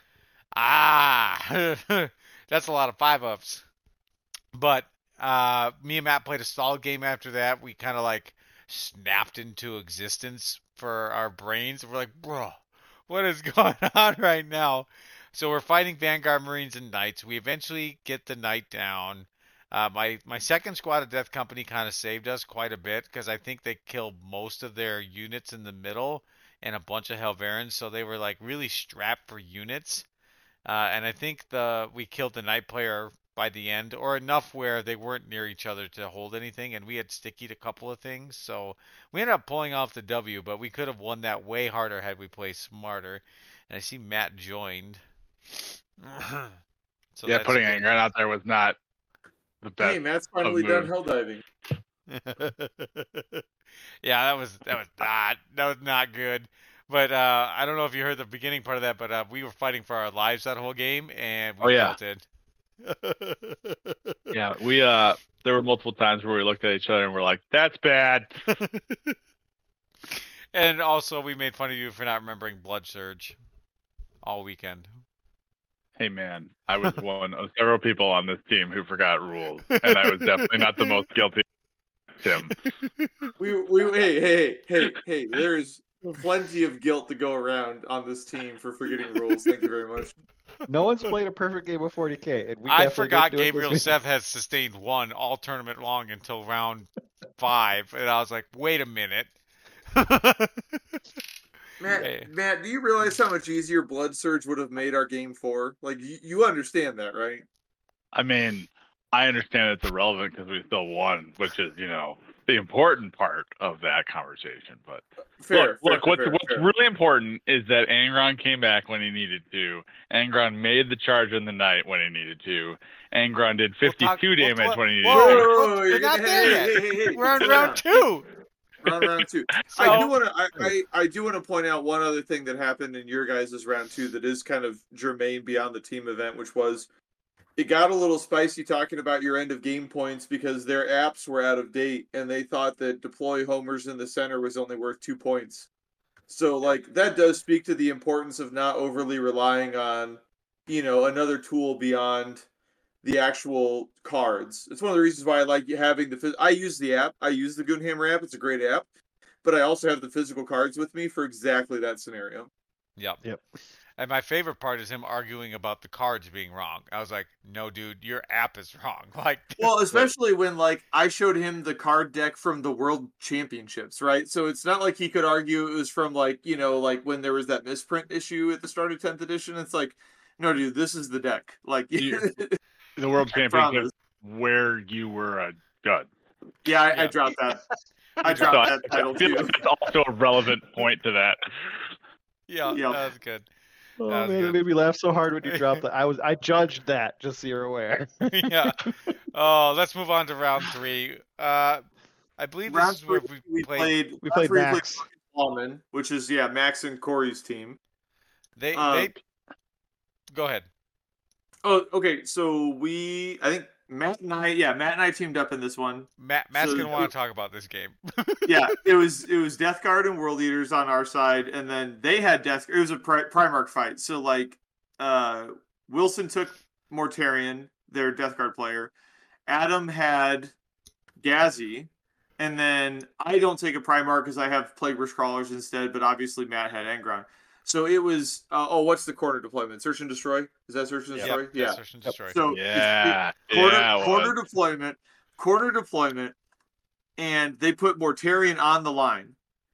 [SPEAKER 1] Ah, that's a lot of five ups. But Uh, me and Matt played a solid game after that. We kind of like snapped into existence for our brains. We're like, bro, what is going on right now? So we're fighting Vanguard Marines and Knights. We eventually get the Knight down. Uh, my, my second squad of Death Company kind of saved us quite a bit because I think they killed most of their units in the middle and a bunch of Helverins. So they were like really strapped for units. Uh, and I think the we killed the Knight player by the end, or enough where they weren't near each other to hold anything, and we had stickied a couple of things, so we ended up pulling off the W, but we could have won that way harder had we played smarter. And I see Matt joined.
[SPEAKER 4] So yeah, putting Angron out there was not the best.
[SPEAKER 3] Hey, Matt's finally done hell diving.
[SPEAKER 1] Yeah, that was that was not that was not good. But uh, I don't know if you heard the beginning part of that, but uh, we were fighting for our lives that whole game, and
[SPEAKER 4] Oh
[SPEAKER 1] we
[SPEAKER 4] yeah,
[SPEAKER 1] belted.
[SPEAKER 4] yeah. We uh, there were multiple times where we looked at each other and we're like, "That's bad."
[SPEAKER 1] And also, we made fun of you for not remembering Blood Surge all weekend.
[SPEAKER 4] Hey man, I was one of several people on this team who forgot rules, and I was definitely not the most guilty. Tim.
[SPEAKER 3] We we hey hey hey hey. There's plenty of guilt to go around on this team for forgetting rules. Thank you very much.
[SPEAKER 2] No one's played a perfect game of forty K, and we
[SPEAKER 1] I
[SPEAKER 2] definitely
[SPEAKER 1] forgot
[SPEAKER 2] didn't do it
[SPEAKER 1] Gabriel
[SPEAKER 2] this week.
[SPEAKER 1] Seth had sustained one all tournament long until round five, and I was like, wait a minute.
[SPEAKER 3] Matt,
[SPEAKER 1] Hey.
[SPEAKER 3] Matt, do you realize how much easier Blood Surge would have made our game four? Like, you, you understand that, right?
[SPEAKER 4] I mean, I understand it's irrelevant because we still won, which is, you know, the important part of that conversation. But
[SPEAKER 3] Fair.
[SPEAKER 4] look,
[SPEAKER 3] fair,
[SPEAKER 4] look, what's
[SPEAKER 3] fair,
[SPEAKER 4] what's
[SPEAKER 3] fair.
[SPEAKER 4] really important is that Angron came back when he needed to. Angron made the charge in the night when he needed to. Angron did
[SPEAKER 1] We'll talk-
[SPEAKER 4] fifty-two
[SPEAKER 1] we'll
[SPEAKER 4] damage
[SPEAKER 1] talk-
[SPEAKER 4] when he needed
[SPEAKER 1] Whoa,
[SPEAKER 4] to.
[SPEAKER 3] Whoa,
[SPEAKER 1] whoa,
[SPEAKER 3] whoa,
[SPEAKER 1] we're
[SPEAKER 3] you're
[SPEAKER 1] not
[SPEAKER 3] gonna-
[SPEAKER 1] there
[SPEAKER 3] hey,
[SPEAKER 1] yet.
[SPEAKER 3] hey, hey, hey,
[SPEAKER 1] We're on
[SPEAKER 3] sit
[SPEAKER 1] round
[SPEAKER 3] down.
[SPEAKER 1] two.
[SPEAKER 3] We're on round two.
[SPEAKER 1] So,
[SPEAKER 3] I do want to. I, I I do want to point out one other thing that happened in your guys' round two that is kind of germane beyond the team event, which was it got a little spicy talking about your end of game points because their apps were out of date and they thought that deploy homers in the center was only worth two points. So like that does speak to the importance of not overly relying on, you know, another tool beyond the actual cards. It's one of the reasons why I like having the. I use the app. I use the Goonhammer app. It's a great app, but I also have the physical cards with me for exactly that scenario.
[SPEAKER 1] Yep.
[SPEAKER 2] Yep.
[SPEAKER 1] And my favorite part is him arguing about the cards being wrong. I was like, no, dude, your app is wrong. Like,
[SPEAKER 3] Well, especially when like I showed him the card deck from the World Championships, right? So it's not like he could argue it was from like, you know, like when there was that misprint issue at the start of tenth edition. It's like, no, dude, this is the deck. Like,
[SPEAKER 4] You- The World
[SPEAKER 3] I promise.
[SPEAKER 4] Championship where you were a dud.
[SPEAKER 3] yeah, I, I
[SPEAKER 1] Yeah.
[SPEAKER 3] dropped that. I
[SPEAKER 1] You
[SPEAKER 4] So
[SPEAKER 3] dropped
[SPEAKER 4] I,
[SPEAKER 3] that title
[SPEAKER 4] I feel
[SPEAKER 3] too.
[SPEAKER 4] like it's also a relevant point to that.
[SPEAKER 1] yeah,
[SPEAKER 3] Yep.
[SPEAKER 1] that was good.
[SPEAKER 2] Oh
[SPEAKER 1] That was
[SPEAKER 2] man,
[SPEAKER 1] good.
[SPEAKER 2] it made me laugh so hard when you dropped that. I was I judged that, just so you're aware.
[SPEAKER 1] Yeah. Oh, let's move on to round three. Uh, I believe this
[SPEAKER 3] Round
[SPEAKER 1] is where
[SPEAKER 3] three,
[SPEAKER 1] we
[SPEAKER 3] we
[SPEAKER 1] played.
[SPEAKER 3] played.
[SPEAKER 2] We
[SPEAKER 3] round
[SPEAKER 2] played
[SPEAKER 3] three,
[SPEAKER 2] Max.
[SPEAKER 3] Allman, which is yeah, Max and Corey's team.
[SPEAKER 1] They
[SPEAKER 3] Um,
[SPEAKER 1] they go ahead.
[SPEAKER 3] Oh, okay. So we, I think Matt and I, yeah, Matt and I teamed up in this one.
[SPEAKER 1] Matt Matt's
[SPEAKER 3] so-
[SPEAKER 1] gonna want to talk about this game.
[SPEAKER 3] Yeah, it was it was Death Guard and World Eaters on our side, and then they had Death. It was a pri- Primarch fight. So like, uh, Wilson took Mortarion, their Death Guard player. Adam had Ghazi, and then I don't take a Primarch because I have Plague Rush Crawlers instead. But obviously Matt had Angron. So it was. Uh, oh, what's the corner deployment? Search and destroy. Is that search and
[SPEAKER 1] Yep,
[SPEAKER 3] destroy?
[SPEAKER 1] that's
[SPEAKER 3] Yeah.
[SPEAKER 1] Search and destroy.
[SPEAKER 3] So it's-
[SPEAKER 4] Yeah.
[SPEAKER 3] it- corner
[SPEAKER 4] yeah, it
[SPEAKER 3] corner
[SPEAKER 4] was.
[SPEAKER 3] deployment, corner deployment, and they put Mortarion on the line,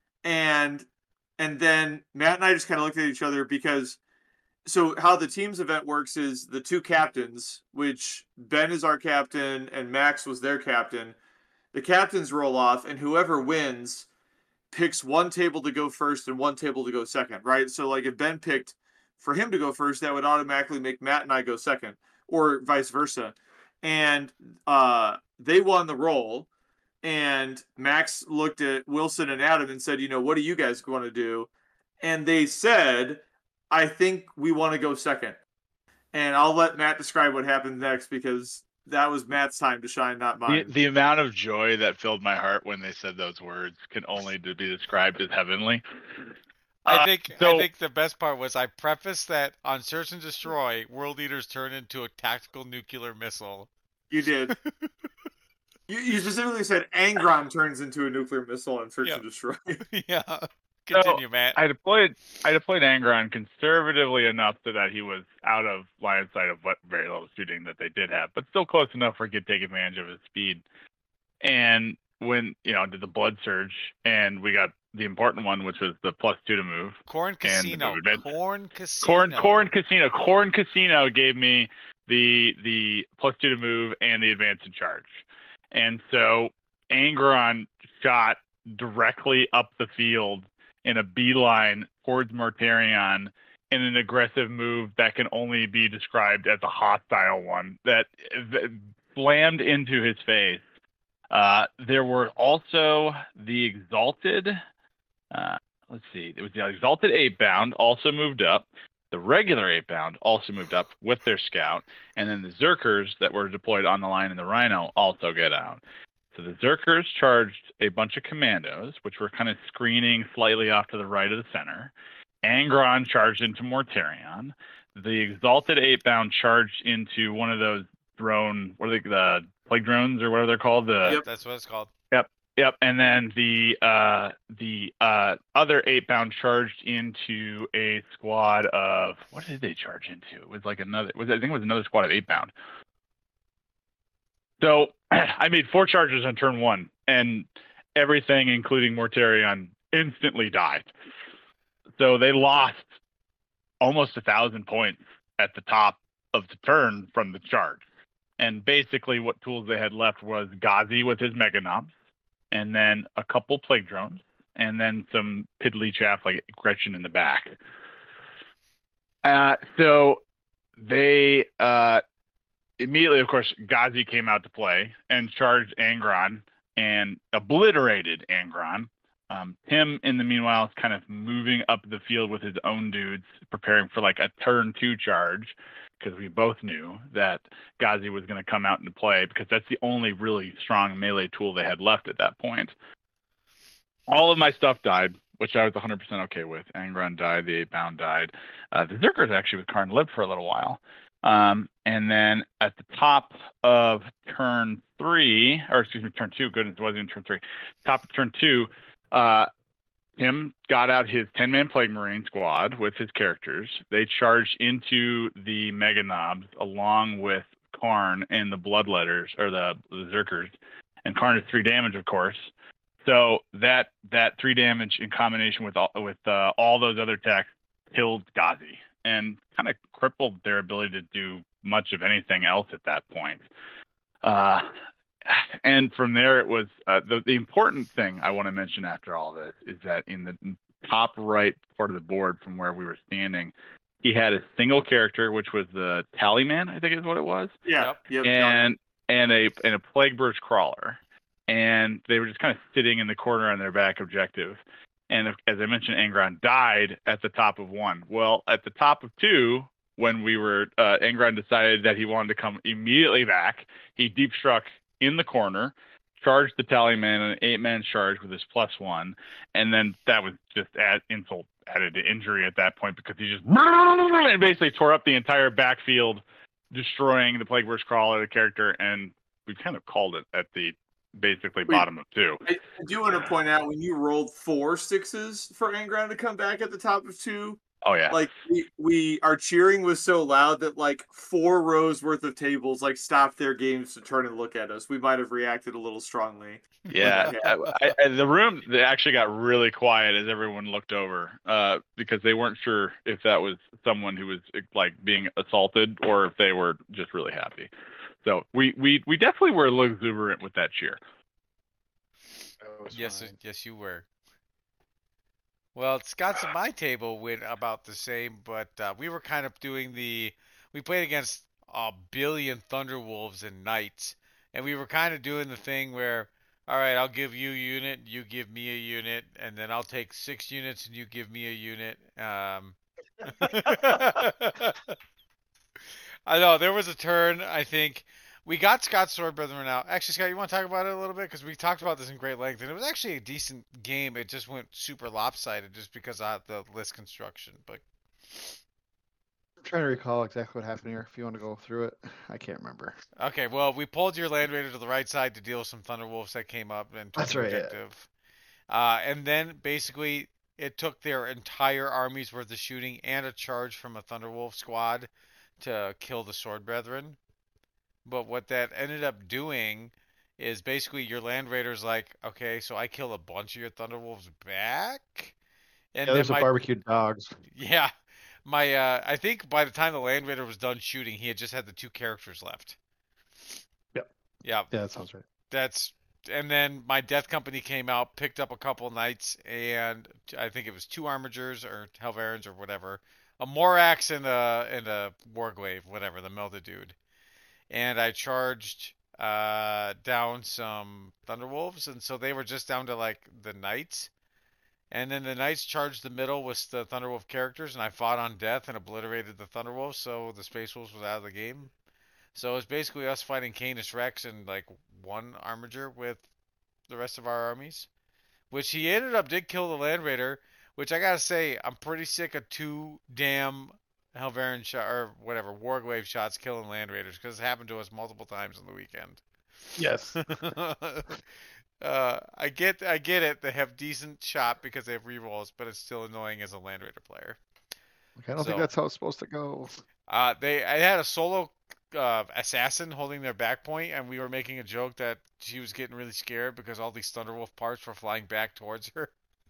[SPEAKER 3] and and then Matt and I just kind of looked at each other because. So how the team's event works is the two captains, which Ben is our captain and Max was their captain. The captains roll off, and whoever wins picks one table to go first and one table to go second, right? So like if Ben picked for him to go first, that would automatically make Matt and I go second, or vice versa. And uh, they won the roll, and Max looked at Wilson and Adam and said, you know, what do you guys want to do? And they said, I think we want to go second. And I'll let Matt describe what happened next because that was Matt's time to shine, not
[SPEAKER 4] The,
[SPEAKER 3] mine.
[SPEAKER 4] the amount of joy that filled my heart when they said those words can only be described as heavenly.
[SPEAKER 1] I
[SPEAKER 4] Uh,
[SPEAKER 1] think
[SPEAKER 4] so-
[SPEAKER 1] I think the best part was I prefaced that on Search and Destroy, World Eaters turn into a tactical nuclear missile.
[SPEAKER 3] You did. you, you specifically said Angron turns into a nuclear missile on Search
[SPEAKER 1] Yeah.
[SPEAKER 3] and Destroy.
[SPEAKER 1] Yeah. Continue, Matt.
[SPEAKER 4] I deployed I deployed Angron conservatively enough so that he was out of line of sight of what very little shooting that they did have, but still close enough where he could take advantage of his speed. And when, you know, did the blood surge, and we got the important one, which was the plus two to move.
[SPEAKER 1] Corn
[SPEAKER 4] and the
[SPEAKER 1] Casino.
[SPEAKER 4] movement.
[SPEAKER 1] Corn Casino.
[SPEAKER 4] Corn Corn Casino. Corn Casino gave me the the plus two to move and the advance and charge. And so Angron shot directly up the field in a beeline towards Mortarion in an aggressive move that can only be described as a hostile one that, that slammed into his face. Uh, there were also the Exalted. Uh, let's see. It was the Exalted eight bound also moved up. The regular eight bound also moved up with their scout, and then the Zerkers that were deployed on the line in the Rhino also get out. So the Zerkers charged a bunch of commandos, which were kind of screening slightly off to the right of the center. Angron charged into Mortarion. The Exalted eight bound charged into one of those drone, what are they, the plague drones or whatever they're called? The
[SPEAKER 3] Yep.
[SPEAKER 1] That's what it's called.
[SPEAKER 4] Yep. Yep. And then the uh, the uh, other eight bound charged into a squad of, what did they charge into? It was like another, was I think it was another squad of eight bound. So I made four charges on turn one, and everything, including Mortarion, instantly died. So they lost almost a thousand points at the top of the turn from the charge. And basically what tools they had left was Ghazi with his Mega Knobs, and then a couple plague drones, and then some piddly chaff like Gretchen in the back. Uh, so they uh, immediately, of course, Ghazi came out to play and charged Angron and obliterated Angron. Um, Tim, in the meanwhile, is kind of moving up the field with his own dudes, preparing for like a turn two charge, because we both knew that Ghazi was going to come out into play, because that's the only really strong melee tool they had left at that point. All of my stuff died, which I was one hundred percent okay with. Angron died, the eight bound died. Uh, the Zerkers actually with Karn lived for a little while. Um, and then at the top of turn three, or excuse me, turn two, goodness, it wasn't even turn three. Top of turn two, uh, Tim got out his ten-man Plague Marine squad with his characters. They charged into the Mega Knobs along with Karn and the Bloodletters, or the, the Zerkers. And Karn is three damage, of course. So that that three damage in combination with all, with uh, all those other attacks killed Ghazi and kind of crippled their ability to do much of anything else at that point. Uh, and from there, it was uh, the, the important thing I want to mention after all this is that in the top right part of the board from where we were standing, he had a single character, which was the Tallyman, I think is what it was.
[SPEAKER 3] Yeah. Yep.
[SPEAKER 4] And and a and a Plague Burst Crawler. And they were just kind of sitting in the corner on their back objective. And as I mentioned, Angron died at the top of one. Well, at the top of two, when we were, uh, Angron decided that he wanted to come immediately back. He deep struck in the corner, charged the Tallyman, an eight-man charge with his plus one. And then that was just add, insult added to injury at that point, because he just and basically tore up the entire backfield, destroying the Plague Burst Crawler, the character. And we kind of called it at the basically
[SPEAKER 3] Wait,
[SPEAKER 4] bottom of two.
[SPEAKER 3] I, I do want to point out, when you rolled four sixes for Angron to come back at the top of two,
[SPEAKER 4] Oh yeah.
[SPEAKER 3] like we, we our cheering was so loud that like four rows worth of tables like stopped their games to turn and look at us. We might have reacted a little strongly.
[SPEAKER 4] Yeah, I, I, I, the room they actually got really quiet as everyone looked over, uh, because they weren't sure if that was someone who was like being assaulted or if they were just really happy. So we, we, we definitely were a little exuberant with that cheer.
[SPEAKER 1] Yes, yes, you were. Well, Scott's at my table went about the same, but uh, we were kind of doing the. We played against a billion Thunderwolves and Knights, and we were kind of doing the thing where, all right, I'll give you a unit, you give me a unit, and then I'll take six units and you give me a unit. Um, I know there was a turn. I think we got Scott's Sword Brethren out. Actually, Scott, you want to talk about it a little bit, because we talked about this in great length, and it was actually a decent game. It just went super lopsided just because of the list construction. But
[SPEAKER 2] I'm trying to recall exactly what happened here. If you want to go through it, I can't remember.
[SPEAKER 1] okay, well, we pulled your Land Raider to the right side to deal with some Thunderwolves that came up and took
[SPEAKER 2] That's
[SPEAKER 1] the
[SPEAKER 2] right, yeah.
[SPEAKER 1] objective. Uh, and then basically it took their entire army's worth of shooting and a charge from a Thunderwolf squad to kill the Sword Brethren. But what that ended up doing is basically your Land Raider's like, okay, so I kill a bunch of your Thunderwolves back, and
[SPEAKER 2] Yeah, there's
[SPEAKER 1] then
[SPEAKER 2] a
[SPEAKER 1] my
[SPEAKER 2] barbecued dogs.
[SPEAKER 1] yeah, my uh, I think by the time the Land Raider was done shooting, he had just had the two characters left.
[SPEAKER 2] Yep.
[SPEAKER 1] Yeah,
[SPEAKER 2] Yeah, that sounds right.
[SPEAKER 1] that's and then my Death Company came out, picked up a couple Knights, and I think it was two Armigers or Helverins or whatever, a Morax and a and a Warglaive, whatever, the Melted Dude. And I charged uh, down some Thunderwolves, and so they were just down to like the Knights. And then the Knights charged the middle with the Thunderwolf characters, and I fought on death and obliterated the Thunderwolves, so the Space Wolves was out of the game. So it was basically us fighting Canis Rex and like one Armiger with the rest of our armies, which he ended up did kill the Land Raider, which I gotta say I'm pretty sick of two damn Helverin shot or whatever Warglaive shots killing Land Raiders because it happened to us multiple times on the weekend.
[SPEAKER 2] Yes.
[SPEAKER 1] uh, I get I get it. They have decent shot because they have rerolls, but it's still annoying as a Land Raider player.
[SPEAKER 2] Like, I don't think
[SPEAKER 1] So-
[SPEAKER 2] that's how it's supposed to go.
[SPEAKER 1] Uh, they I had a solo uh, assassin holding their back point, and we were making a joke that she was getting really scared because all these Thunderwolf parts were flying back towards her.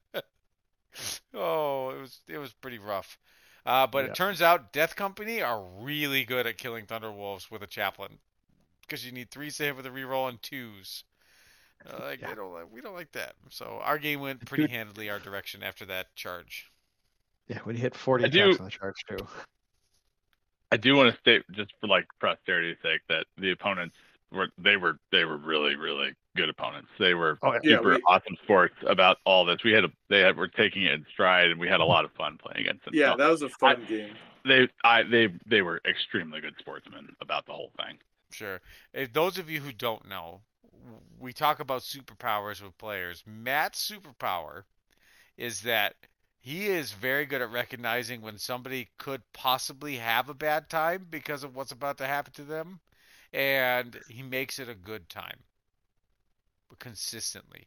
[SPEAKER 1] Oh, it was it was pretty rough. Uh, but
[SPEAKER 2] Yeah.
[SPEAKER 1] it turns out Death Company are really good at killing Thunderwolves with a chaplain because you need threes to hit with a reroll and twos. Uh, like
[SPEAKER 2] Yeah.
[SPEAKER 1] they don't like, we don't like that. So our game went pretty
[SPEAKER 2] Dude.
[SPEAKER 1] handedly our direction after that charge.
[SPEAKER 2] Yeah, when you hit forty
[SPEAKER 4] I do-
[SPEAKER 2] attacks on the charge too.
[SPEAKER 4] I do want to state, just for like posterity's sake, that the opponents were they were they were really really good opponents. They were
[SPEAKER 2] Oh, yeah.
[SPEAKER 3] Yeah,
[SPEAKER 4] super
[SPEAKER 3] we-
[SPEAKER 4] awesome sports about all this. We had a, they had, were taking it in stride, and we had a lot of fun playing against them.
[SPEAKER 3] Yeah,
[SPEAKER 4] So
[SPEAKER 3] that was a fun game.
[SPEAKER 4] they I they they were extremely good sportsmen about the whole thing.
[SPEAKER 1] Sure. If those of you who don't know, we talk about superpowers with players. Matt's superpower is that he is very good at recognizing when somebody could possibly have a bad time because of what's about to happen to them, and he makes it a good time. But consistently.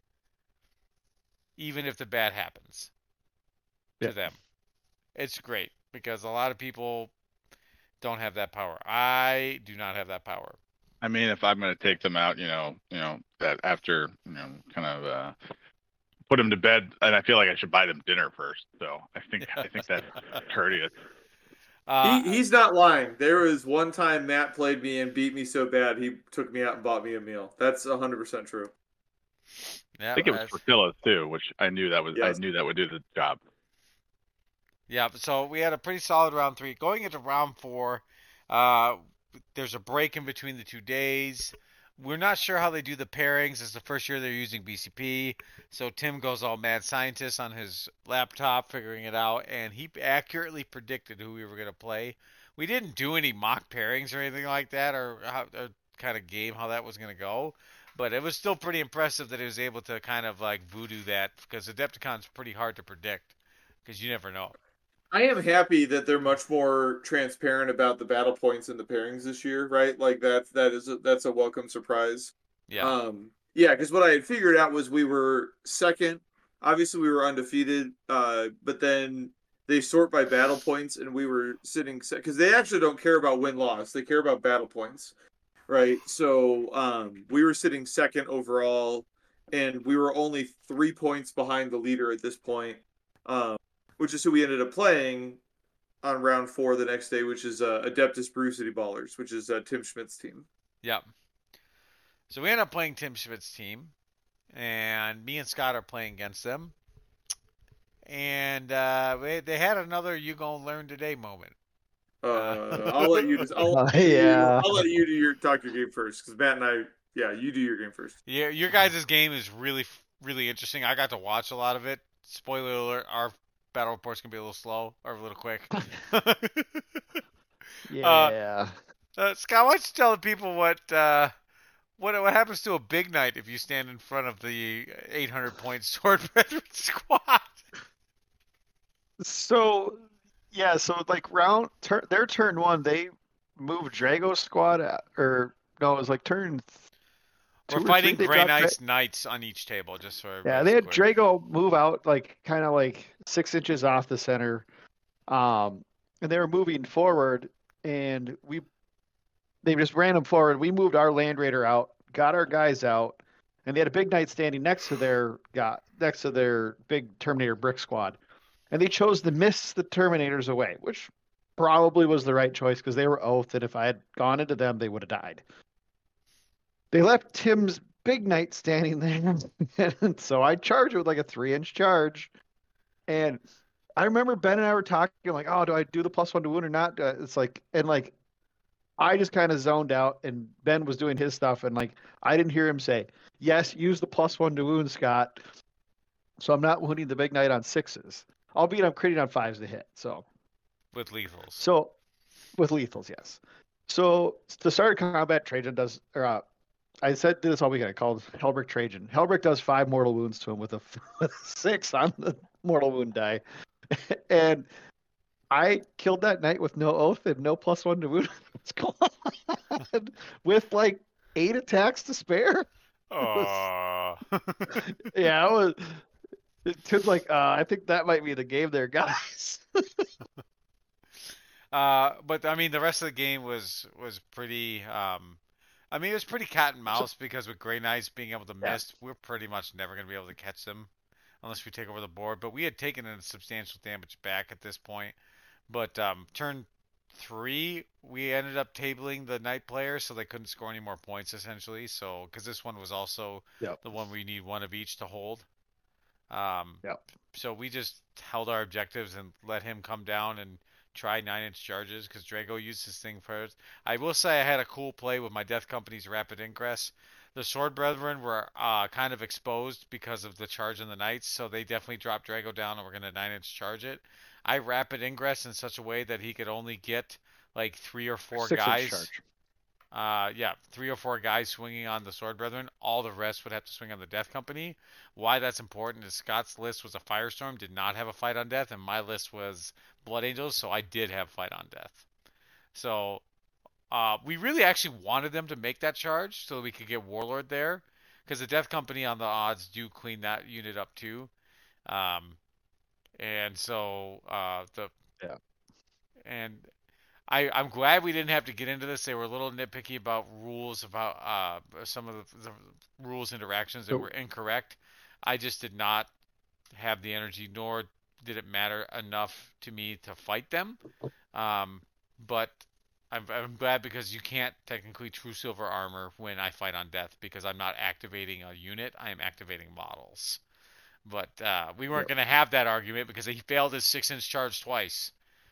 [SPEAKER 1] Even if the bad happens to
[SPEAKER 2] Yeah.
[SPEAKER 1] them. It's great because a lot of people don't have that power. I do not have that power.
[SPEAKER 4] I mean, if I'm going to take them out, you know, you know, that after, you know, kind of uh, put them to bed, and I feel like I should buy them dinner first. So I think I think that's courteous.
[SPEAKER 1] Uh,
[SPEAKER 3] he, he's not lying. There was one time Matt played me and beat me so bad he took me out and bought me a meal. That's one hundred percent true.
[SPEAKER 1] yeah,
[SPEAKER 4] I think it was
[SPEAKER 1] that's-
[SPEAKER 4] tortillas too, which I knew that was
[SPEAKER 3] Yes.
[SPEAKER 4] I knew that would do the job.
[SPEAKER 1] Yeah, so we had a pretty solid round three. Going into round four, uh, there's a break in between the two days. We're not sure how they do the pairings. It's the first year they're using B C P. So Tim goes all mad scientist on his laptop figuring it out, and he accurately predicted who we were going to play. We didn't do any mock pairings or anything like that, or, how, or kind of game how that was going to go. But it was still pretty impressive that he was able to kind of like voodoo that, because Adepticon's pretty hard to predict, because you never know.
[SPEAKER 3] I am happy that they're much more transparent about the battle points and the pairings this year, right? Like that's that is a, that's a welcome surprise.
[SPEAKER 1] Yeah.
[SPEAKER 3] Um, yeah, because what I had figured out was we were second. Obviously, we were undefeated, uh, but then they sort by battle points, and we were sitting because they actually don't care about win loss; they care about battle points, right? So um, we were sitting second overall, and we were only three points behind the leader at this point, um, which is who we ended up playing on round four the next day, which is uh, Adeptus Brew City Ballers, which is uh, Tim Schmidt's team.
[SPEAKER 1] Yep. So we end up playing Tim Schmidt's team, and me and Scott are playing against them. And uh, they, they had another "you gonna learn today" moment.
[SPEAKER 3] Uh, I'll let you just. I'll,
[SPEAKER 2] Uh,
[SPEAKER 3] let you-
[SPEAKER 2] yeah.
[SPEAKER 3] I'll let you do your talk your game first, because Matt and I. Yeah, you do your game first.
[SPEAKER 1] Yeah, your guys' game is really, really interesting. I got to watch a lot of it. Spoiler alert: our battle reports can be a little slow or a little quick.
[SPEAKER 2] Yeah.
[SPEAKER 1] uh, Scott, why don't you tell the people what uh, what what happens to a big night if you stand in front of the eight hundred point Sword Brethren squad?
[SPEAKER 2] So, yeah, so like round turn their turn one, they moved Drago squad at- or no, it was like turn two
[SPEAKER 1] We're
[SPEAKER 2] or
[SPEAKER 1] fighting
[SPEAKER 2] three, they
[SPEAKER 1] Grey
[SPEAKER 2] dropped Dra-
[SPEAKER 1] Knights Knights on each table, just for
[SPEAKER 2] Yeah,
[SPEAKER 1] everybody's
[SPEAKER 2] they had
[SPEAKER 1] quick.
[SPEAKER 2] Drago move out like kind of like six inches off the center, um, and they were moving forward, and we they just ran them forward. We moved our Land Raider out, got our guys out, and they had a big knight standing next to their got next to their big Terminator brick squad, and they chose to miss the Terminators away, which probably was the right choice because they were oathed, and if I had gone into them, they would have died. They left Tim's big knight standing there, and so I charged with like a three-inch charge, and I remember Ben and I were talking like, "Oh, do I do the plus one to wound or not?" Uh, It's like, and like, I just kind of zoned out, and Ben was doing his stuff, and like I didn't hear him say, "Yes, use the plus one to wound, Scott." So I'm not wounding the big knight on sixes, albeit I'm critting on fives to hit. So
[SPEAKER 1] with lethals.
[SPEAKER 2] so with lethals, yes. So to start combat, Trajan does, or uh, I said this all weekend. I called Helbrick Trajan. Helbrick does five mortal wounds to him with a, with a six on the mortal wound die, and I killed that knight with no oath and no plus one to wound. What's going on? With like eight attacks to spare.
[SPEAKER 1] Oh.
[SPEAKER 2] Yeah, it was. It was like, uh, I think that might be the game there, guys.
[SPEAKER 1] uh, but I mean, the rest of the game was was pretty. Um, I mean, it was pretty cat and mouse because with Grey Knights being able to
[SPEAKER 2] Yeah.
[SPEAKER 1] miss, we're pretty much never going to be able to catch them unless we take over the board. But we had taken a substantial damage back at this point. But um, turn three, we ended up tabling the knight player, so they couldn't score any more points essentially. So because this one was also
[SPEAKER 2] Yep.
[SPEAKER 1] the one we need one of each to hold. Um,
[SPEAKER 2] Yep.
[SPEAKER 1] So we just held our objectives and let him come down and try nine-inch charges because Drago used his thing first. I will say I had a cool play with my Death Company's Rapid Ingress. The Sword Brethren were uh, kind of exposed because of the charge in the Knights, so they definitely dropped Drago down and we're going to nine-inch charge it. I Rapid Ingress in such a way that he could only get like three or four
[SPEAKER 2] Six
[SPEAKER 1] guys.
[SPEAKER 2] inch charge.
[SPEAKER 1] Uh, yeah, three or four guys swinging on the Sword Brethren. All the rest would have to swing on the Death Company. Why that's important is Scott's list was a Firestorm, did not have a fight on death, and my list was Blood Angels, so I did have fight on death. So uh, we really actually wanted them to make that charge so we could get Warlord there, because the Death Company on the odds do clean that unit up too. Um, and so uh, the
[SPEAKER 2] Yeah.
[SPEAKER 1] and I, I'm glad we didn't have to get into this. They were a little nitpicky about rules, about uh, some of the, the rules interactions that
[SPEAKER 2] So-
[SPEAKER 1] were incorrect. I just did not have the energy, nor did it matter enough to me to fight them. Um, but I'm, I'm glad because you can't technically true silver armor when I fight on death because I'm not activating a unit. I am activating models. But uh, we weren't
[SPEAKER 2] Yep.
[SPEAKER 1] going to have that argument because he failed his six-inch charge twice.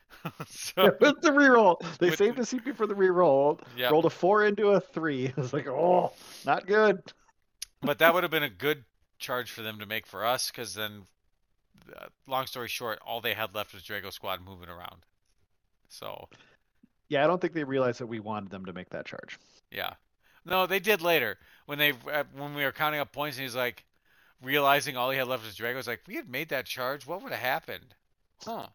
[SPEAKER 1] so,
[SPEAKER 2] With the reroll. They
[SPEAKER 1] With
[SPEAKER 2] saved
[SPEAKER 1] the-
[SPEAKER 2] the C P for the reroll.
[SPEAKER 1] Yep.
[SPEAKER 2] Rolled a four into a three. It was like, oh, not good.
[SPEAKER 1] But that would have been a good charge for them to make for us, because then, uh, long story short, all they had left was Drago Squad moving around. So,
[SPEAKER 2] Yeah, I don't think they realized that we wanted them to make that charge.
[SPEAKER 1] yeah. No, they did later. When they uh, when we were counting up points, and he's like, realizing all he had left was Drago, was like, we had made that charge, what would have happened? Huh.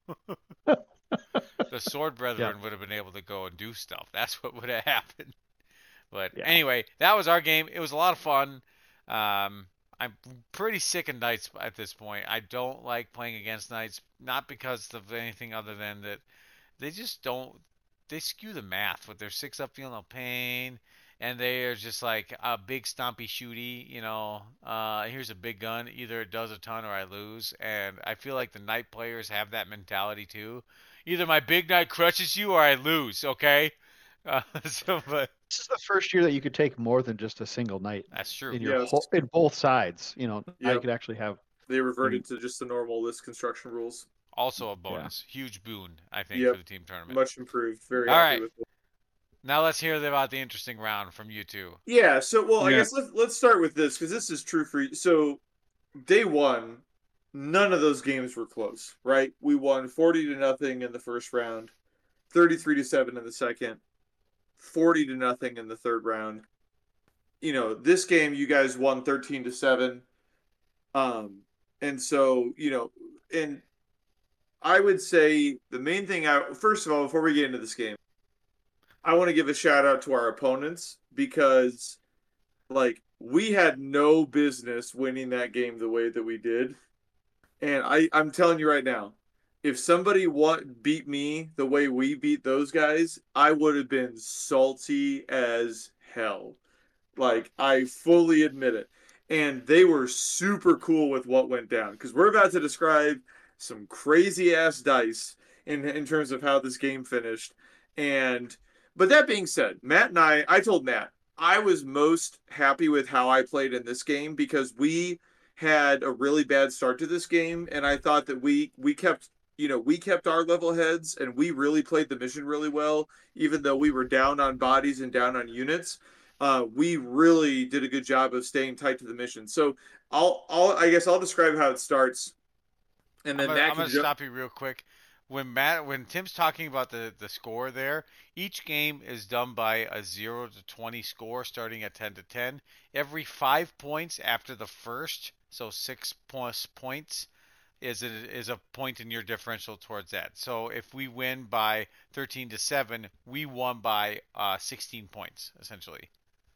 [SPEAKER 1] The Sword Brethren would have been able to go and do stuff. That's what would have happened. But
[SPEAKER 2] Yeah.
[SPEAKER 1] anyway, that was our game. It was a lot of fun. Um, I'm pretty sick of Knights at this point. I don't like playing against Knights, not because of anything other than that they just don't. They skew the math with their six up feeling no pain, and they are just like a big stompy shooty. You know, uh, here's a big gun. Either it does a ton or I lose. And I feel like the Knight players have that mentality too. Either my big Knight crushes you or I lose. Okay. Uh, so, but
[SPEAKER 2] This is the first year that you could take more than just a single knight
[SPEAKER 1] that's true.
[SPEAKER 2] in your
[SPEAKER 3] Yes.
[SPEAKER 2] whole, in both sides. You know, I
[SPEAKER 3] Yep.
[SPEAKER 2] could actually have.
[SPEAKER 3] They reverted to just the normal list construction rules.
[SPEAKER 1] Also a bonus, huge boon, I think,
[SPEAKER 3] Yep.
[SPEAKER 1] for the team tournament.
[SPEAKER 3] Much improved. Very
[SPEAKER 1] All
[SPEAKER 3] happy
[SPEAKER 1] right.
[SPEAKER 3] with it.
[SPEAKER 1] Now let's hear about the interesting round from you two.
[SPEAKER 3] Yeah, so well, I
[SPEAKER 2] Yeah.
[SPEAKER 3] guess let's let's start with this because this is true for you. So, day one, none of those games were close, right? We won forty to nothing in the first round, thirty-three to seven in the second, forty to nothing in the third round. You know, this game you guys won thirteen to seven. Um, and so, you know, and I would say the main thing I first of all, before we get into this game, I want to give a shout out to our opponents because like we had no business winning that game the way that we did. And I, I'm telling you right now, if somebody want, beat me the way we beat those guys, I would have been salty as hell. Like, I fully admit it. And they were super cool with what went down because we're about to describe some crazy ass dice in in terms of how this game finished. And but that being said, Matt and I, I told Matt, I was most happy with how I played in this game because we had a really bad start to this game, and I thought that we we kept you know, we kept our level heads and we really played the mission really well, even though we were down on bodies and down on units. Uh, we really did a good job of staying tight to the mission. So I'll, I'll, I guess I'll describe how it starts, and
[SPEAKER 1] I'm
[SPEAKER 3] then
[SPEAKER 1] gonna,
[SPEAKER 3] Matt
[SPEAKER 1] I'm
[SPEAKER 3] can
[SPEAKER 1] gonna
[SPEAKER 3] ju-
[SPEAKER 1] stop you real quick. When Matt, when Tim's talking about the the score there, each game is done by a zero to twenty score, starting at ten to ten. Every five points after the first, so six plus points, is a, is a point in your differential towards that. So if we win by thirteen to seven, we won by uh, sixteen points essentially.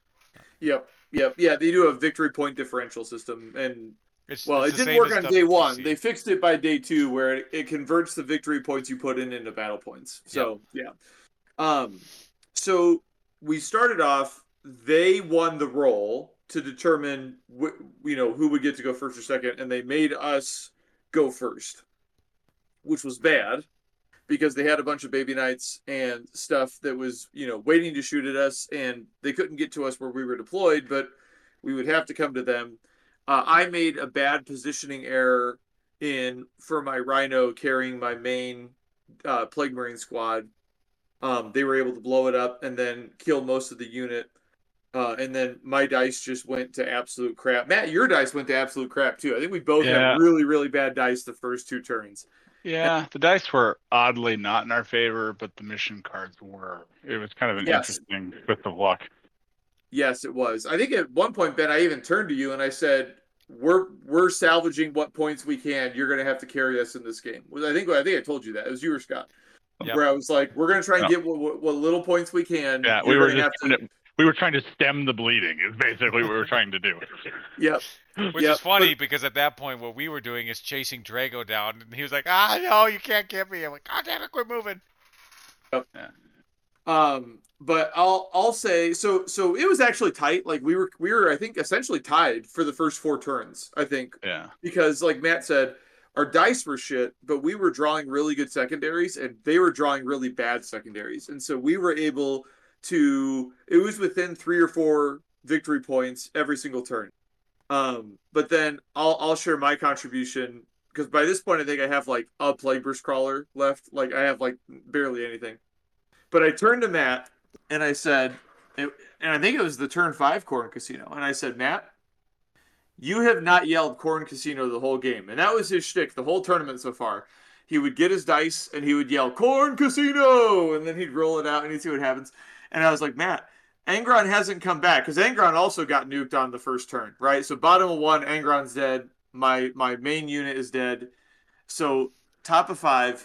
[SPEAKER 3] Yep, yep, yeah. They do a victory point differential system, and
[SPEAKER 1] It's
[SPEAKER 3] well,
[SPEAKER 1] it's
[SPEAKER 3] it
[SPEAKER 1] the
[SPEAKER 3] didn't
[SPEAKER 1] same
[SPEAKER 3] work
[SPEAKER 1] as
[SPEAKER 3] on day one.
[SPEAKER 1] W T C.
[SPEAKER 3] They fixed it by day two, where it, it converts the victory points you put in into battle points. So yeah, um, so we started off. They won the roll to determine, wh- you know, who would get to go first or second, and they made us go first, which was bad because they had a bunch of baby knights and stuff that was, you know, waiting to shoot at us, and they couldn't get to us where we were deployed, but we would have to come to them. Uh, I made a bad positioning error in for my Rhino carrying my main uh, Plague Marine squad. Um, they were able to blow it up and then kill most of the unit. Uh, and then my dice just went to absolute crap. Matt, your dice went to absolute crap too. I think we both
[SPEAKER 4] Yeah.
[SPEAKER 3] had really, really bad dice the first two turns.
[SPEAKER 4] Yeah, the dice were oddly not in our favor, but the mission cards were. It was kind of an
[SPEAKER 3] Yes.
[SPEAKER 4] interesting twist of luck.
[SPEAKER 3] Yes, it was. I think at one point, Ben, I even turned to you and I said, "We're we're salvaging what points we can. You're going to have to carry us in this game." I think I think I told you that. It was you or Scott.
[SPEAKER 1] Yep.
[SPEAKER 3] Where I was like, "We're going to try and
[SPEAKER 4] No.
[SPEAKER 3] get what, what, what little points we can."
[SPEAKER 4] Yeah,
[SPEAKER 3] You're
[SPEAKER 4] we were
[SPEAKER 3] gonna
[SPEAKER 4] just
[SPEAKER 3] have to.
[SPEAKER 4] we were trying to stem the bleeding. Is basically what we were trying to do.
[SPEAKER 3] Yep.
[SPEAKER 1] Which
[SPEAKER 3] Yep,
[SPEAKER 1] is funny
[SPEAKER 3] but-
[SPEAKER 1] because at that point, what we were doing is chasing Drago down, and he was like, "Ah, no, you can't get me." I'm like, "God damn it, quit moving."
[SPEAKER 3] Um, but I'll I'll say so so it was actually tight. Like we were we were I think essentially tied for the first four turns. I think
[SPEAKER 4] Yeah.
[SPEAKER 3] because like Matt said, our dice were shit, but we were drawing really good secondaries and they were drawing really bad secondaries. And so we were able to it was within three or four victory points every single turn. Um, but then I'll I'll share my contribution because by this point I think I have like a Plague Burst Crawler left. Like I have like barely anything. But I turned to Matt and I said, and I think it was the turn five Corn Casino, and I said, Matt, you have not yelled Corn Casino the whole game. And that was his shtick the whole tournament so far. He would get his dice and he would yell Corn Casino, and then he'd roll it out and he'd see what happens. And I was like, Matt, Angron hasn't come back because Angron also got nuked on the first turn, right? So bottom of one, Angron's dead. My my main unit is dead. So top of five,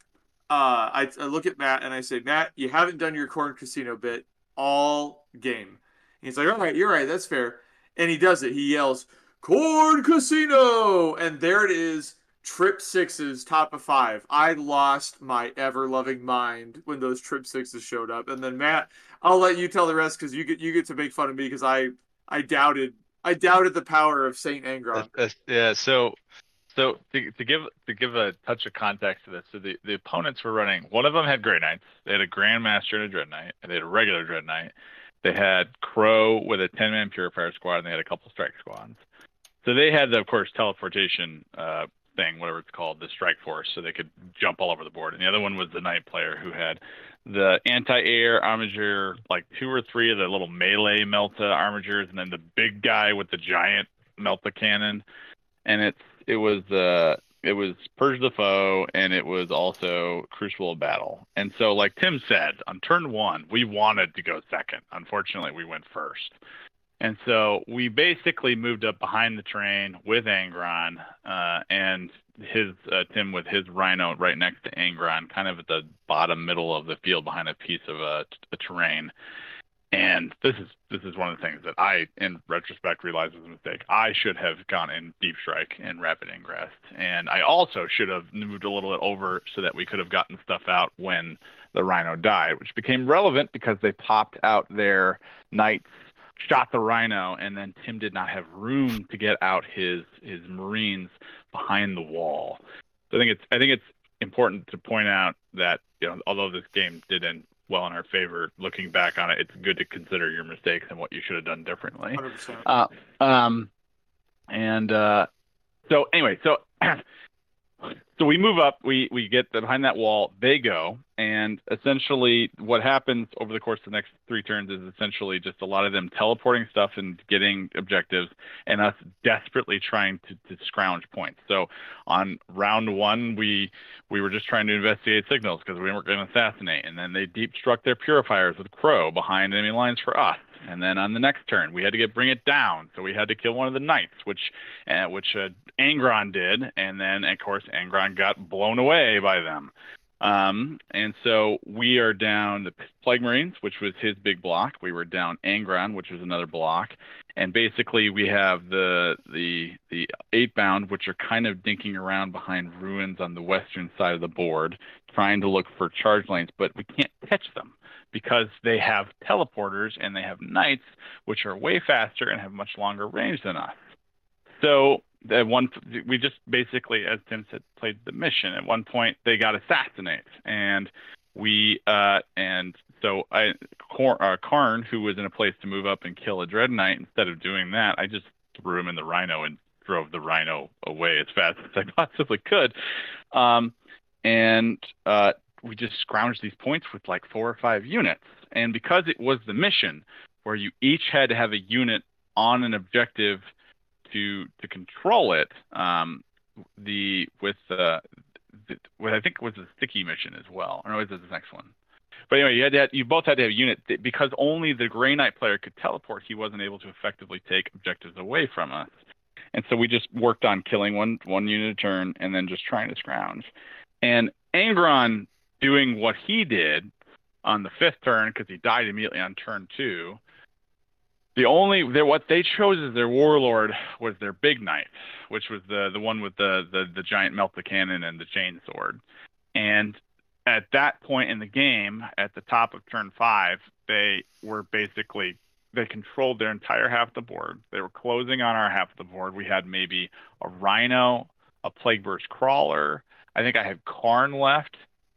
[SPEAKER 3] uh, I, I look at Matt and I say, Matt, you haven't done your Corn Casino bit all game. And he's like, all right, you're right, that's fair. And he does it. He yells, Corn Casino! And there it is, trip sixes, top of five. I lost my ever-loving mind when those trip sixes showed up. And then Matt, I'll let you tell the rest because you get you get to make fun of me because I I doubted I doubted the power of Saint Angron.
[SPEAKER 4] That's- yeah. So, so to, to give to give a touch of context to this, so the, the opponents were running. One of them had Grey Knights. They had a Grandmaster and a Dread Knight, and they had a regular Dread Knight. They had Crow with a ten-man Purifier squad, and they had a couple Strike squads. So they had, the, of course, teleportation uh, thing, whatever it's called, the Strike Force, so they could jump all over the board. And the other one was the Knight player who had the anti-air armature, like two or three of the little melee Melta armatures, and then the big guy with the giant Melta cannon. And it's it was uh it was Purge the Foe, and it was also Crucible of Battle. And so, like Tim said, on turn one, we wanted to go second. Unfortunately, we went first. And so we basically moved up behind the train with Angron, uh, and his uh, Tim with his Rhino right next to Angron, kind of at the bottom middle of the field behind a piece of a, a terrain. And this is this is one of the things that I, in retrospect, realized was a mistake. I should have gone in Deep Strike and Rapid Ingress, and I also should have moved a little bit over so that we could have gotten stuff out when the Rhino died, which became relevant because they popped out their Knights, shot the Rhino, and then Tim did not have room to get out his his Marines behind the wall. So I think it's I think it's important to point out that, you know, although this game did end well in our favor, looking back on it, it's good to consider your mistakes and what you should have done differently.
[SPEAKER 3] one hundred percent.
[SPEAKER 4] Uh, um, and uh, so anyway, so So we move up, we we get behind that wall, they go, and essentially what happens over the course of the next three turns is essentially just a lot of them teleporting stuff and getting objectives, and us desperately trying to, to scrounge points. So on round one, we we were just trying to investigate signals because we weren't going to assassinate, and then they deep struck their purifiers with Crow behind enemy lines for us. And then on the next turn, we had to get bring it down, so we had to kill one of the knights, which uh, which uh, Angron did, and then of course Angron got blown away by them. Um, and so we are down the Plague Marines, which was his big block. We were down Angron, which was another block, and basically we have the the the eight bound, which are kind of dinking around behind ruins on the western side of the board, trying to look for charge lanes, but we can't catch them, because they have teleporters and they have knights, which are way faster and have much longer range than us. So at one, we just basically, as Tim said, played the mission. At one point, they got assassinated, and we uh, and so I, Cor- uh, Karn, who was in a place to move up and kill a Dread Knight, instead of doing that, I just threw him in the Rhino and drove the Rhino away as fast as I possibly could, um, and. Uh, we just scrounged these points with like four or five units. And because it was the mission where you each had to have a unit on an objective to to control it, um, the with uh, the, what I think was a sticky mission as well. Or no, it was the next one. But anyway, you had to have, you both had to have a unit because only the Grey Knight player could teleport. He wasn't able to effectively take objectives away from us. And so we just worked on killing one one unit a turn and then just trying to scrounge. And Angron doing what he did on the fifth turn, because he died immediately on turn two. The only what they chose as their warlord was their big knight, which was the the one with the the, the giant melt the cannon and the chain sword. And at that point in the game, at the top of turn five, they were basically they controlled their entire half of the board. They were closing on our half of the board. We had maybe a Rhino, a Plague Burst Crawler. I think I had Karn left.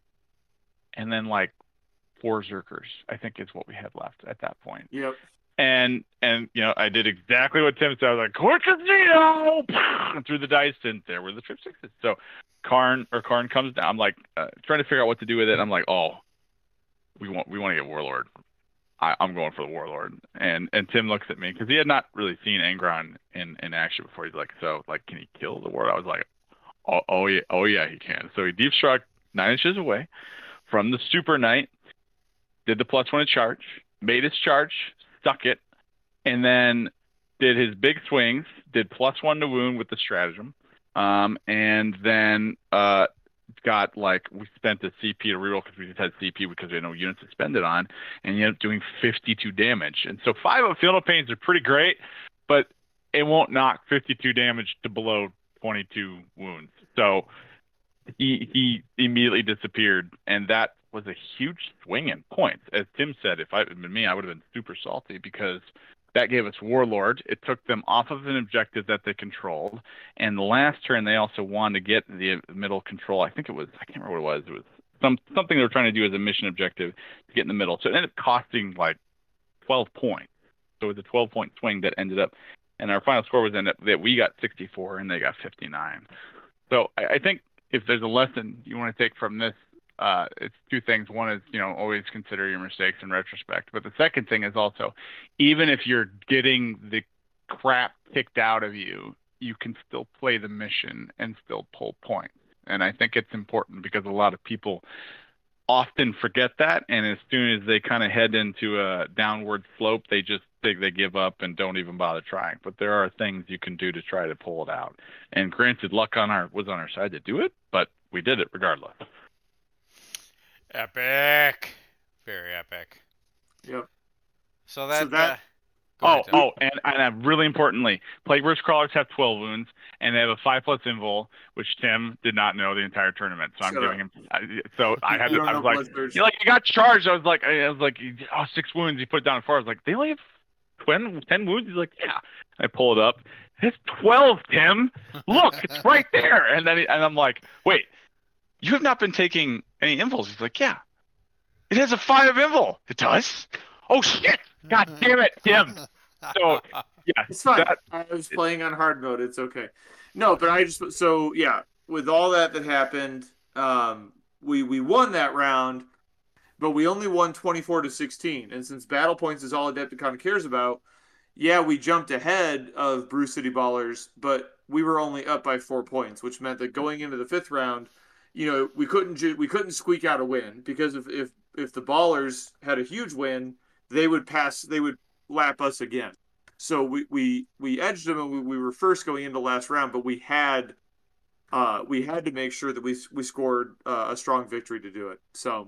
[SPEAKER 4] And then like four Zerkers, I think is what we had left at that point.
[SPEAKER 3] Yep.
[SPEAKER 4] And and you know, I did exactly what Tim said. I was like, Core Casino, and threw the dice, and there were the trip sixes. So Karn or Karn comes down. I'm like uh, trying to figure out what to do with it. I'm like, oh, we want we want to get Warlord. I, I'm going for the Warlord. And and Tim looks at me because he had not really seen Angron in, in action before. He's like, so like, can he kill the Warlord? I was like, oh, oh yeah, oh yeah, he can. So he deep struck nine inches away from the Super Knight, did the plus one charge, made his charge, stuck it, and then did his big swings, did plus one to wound with the stratagem, um, and then uh, got like, we spent the C P to reroll because we just had C P because we had no units to spend it on, and he ended up doing fifty-two damage. And so five of Field of Pains are pretty great, but it won't knock fifty-two damage to below twenty-two wounds. So He he immediately disappeared, and that was a huge swing in points. As Tim said, if I had been me, I would have been super salty because that gave us Warlord. It took them off of an objective that they controlled, and the last turn they also wanted to get the middle control. I think it was I can't remember what it was. It was some something they were trying to do as a mission objective to get in the middle. So it ended up costing like twelve points. So it was a twelve point swing that ended up, and our final score was end up that we got sixty-four and they got fifty-nine. So I, I think. If there's a lesson you want to take from this, uh, it's two things. One is, you know, always consider your mistakes in retrospect. But the second thing is also, even if you're getting the crap kicked out of you, you can still play the mission and still pull points. And I think it's important because a lot of people often forget that. And as soon as they kind of head into a downward slope, they just think they give up and don't even bother trying. But there are things you can do to try to pull it out. And granted, luck on our was on our side to do it, but we did it regardless.
[SPEAKER 1] Epic. Very epic.
[SPEAKER 3] Yep.
[SPEAKER 1] So that.
[SPEAKER 3] So that-
[SPEAKER 1] uh, go
[SPEAKER 4] Oh,
[SPEAKER 1] ahead, Tim.
[SPEAKER 4] oh, and, and uh, really importantly, Plague Burst Crawlers have twelve wounds, and they have a five plus invul, which Tim did not know the entire tournament. So I'm
[SPEAKER 3] Shut
[SPEAKER 4] giving
[SPEAKER 3] up.
[SPEAKER 4] him. I, so I had
[SPEAKER 3] You
[SPEAKER 4] to.
[SPEAKER 3] don't
[SPEAKER 4] I
[SPEAKER 3] know
[SPEAKER 4] was like,
[SPEAKER 3] Blood Surge.
[SPEAKER 4] you like, you got charged. I was like, I was like, oh, six wounds. He put it down as far. I was like, they only have ten, ten wounds. He's like, yeah. I pull it up. It's twelve, Tim. Look, it's right there. And then, he, and I'm like, wait, you have not been taking any invuls. He's like, yeah. It has a five invul. It does. Oh shit! God damn it, Tim. So yeah,
[SPEAKER 3] It's fine.
[SPEAKER 4] that-
[SPEAKER 3] I was playing on hard mode. It's okay. No, but I just so yeah. with all that that happened, um, we we won that round, but we only won twenty-four to sixteen. And since battle points is all Adepticon cares about, yeah, we jumped ahead of Brew City Ballers, but we were only up by four points, which meant that going into the fifth round, you know, we couldn't ju- we couldn't squeak out a win because if if if the Ballers had a huge win, they would pass, they would lap us again. So we we we edged them, and we, we were first going into last round, but we had uh we had to make sure that we we scored uh, a strong victory to do it. So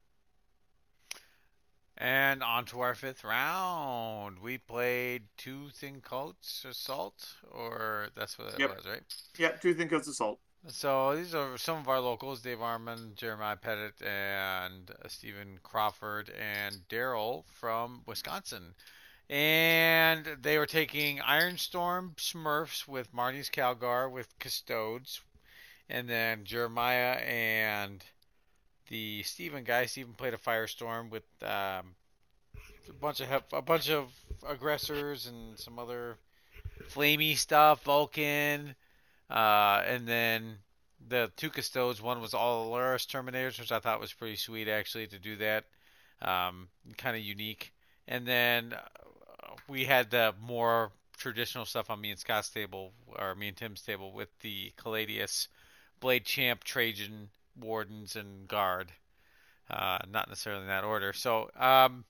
[SPEAKER 1] And on to our fifth round. We played Tooth and Coats Assault, or that's what it
[SPEAKER 3] yep,
[SPEAKER 1] was, right?
[SPEAKER 3] yeah, two think it's assault.
[SPEAKER 1] So these are some of our locals: Dave Armand, Jeremiah Pettit, and uh, Stephen Crawford, and Daryl from Wisconsin. And they were taking Ironstorm Smurfs with Marnie's Calgar with Custodes, and then Jeremiah and the Stephen guy. Stephen played a Firestorm with um, a bunch of a bunch of aggressors and some other flamey stuff, Vulcan, uh, and then the two Custodes. One was all Alaris Terminators, which I thought was pretty sweet actually to do that, um, kind of unique. And then uh, we had the more traditional stuff on me and Scott's table, or me and Tim's table, with the Caladius, Blade Champ, Trajan, Wardens, and Guard. Uh, not necessarily in that order. So, um,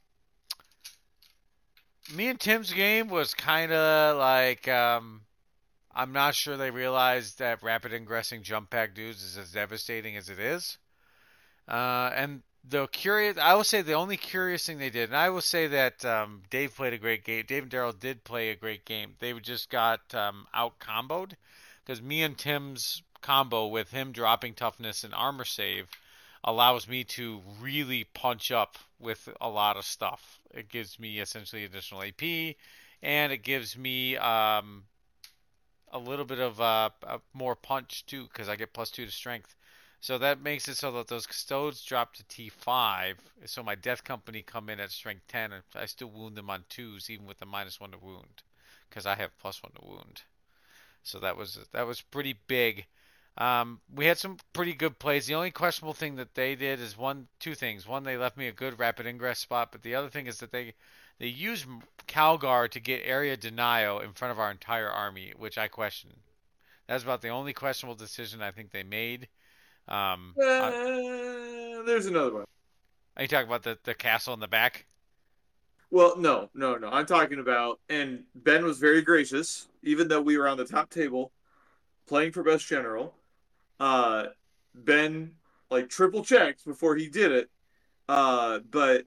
[SPEAKER 1] me and Tim's game was kind of like, um, I'm not sure they realized that rapid ingressing jump pack dudes is as devastating as it is. Uh, and the curious, I will say the only curious thing they did, and I will say that um, Dave played a great game. Dave and Daryl did play a great game. They just got um, out comboed because me and Tim's combo with him dropping toughness and armor save allows me to really punch up with a lot of stuff. It gives me essentially additional A P, and it gives me um, a little bit of uh, a more punch too because I get plus two to strength. So that makes it so that those custodes drop to T five. So my death company come in at strength ten, and I still wound them on twos even with the minus one to wound because I have plus one to wound. So that was that was pretty big. Um, we had some pretty good plays. The only questionable thing that they did is one, two things. One, they left me a good rapid ingress spot, but the other thing is that they they used Calgar to get area denial in front of our entire army, which I question. That's about the only questionable decision I think they made. Um, I,
[SPEAKER 3] Uh, there's another one.
[SPEAKER 1] are you talking about the, the castle in the back?
[SPEAKER 3] Well, no, no, no. I'm talking about, and Ben was very gracious, even though we were on the top table playing for best general. Uh, Ben like triple checked before he did it. Uh, but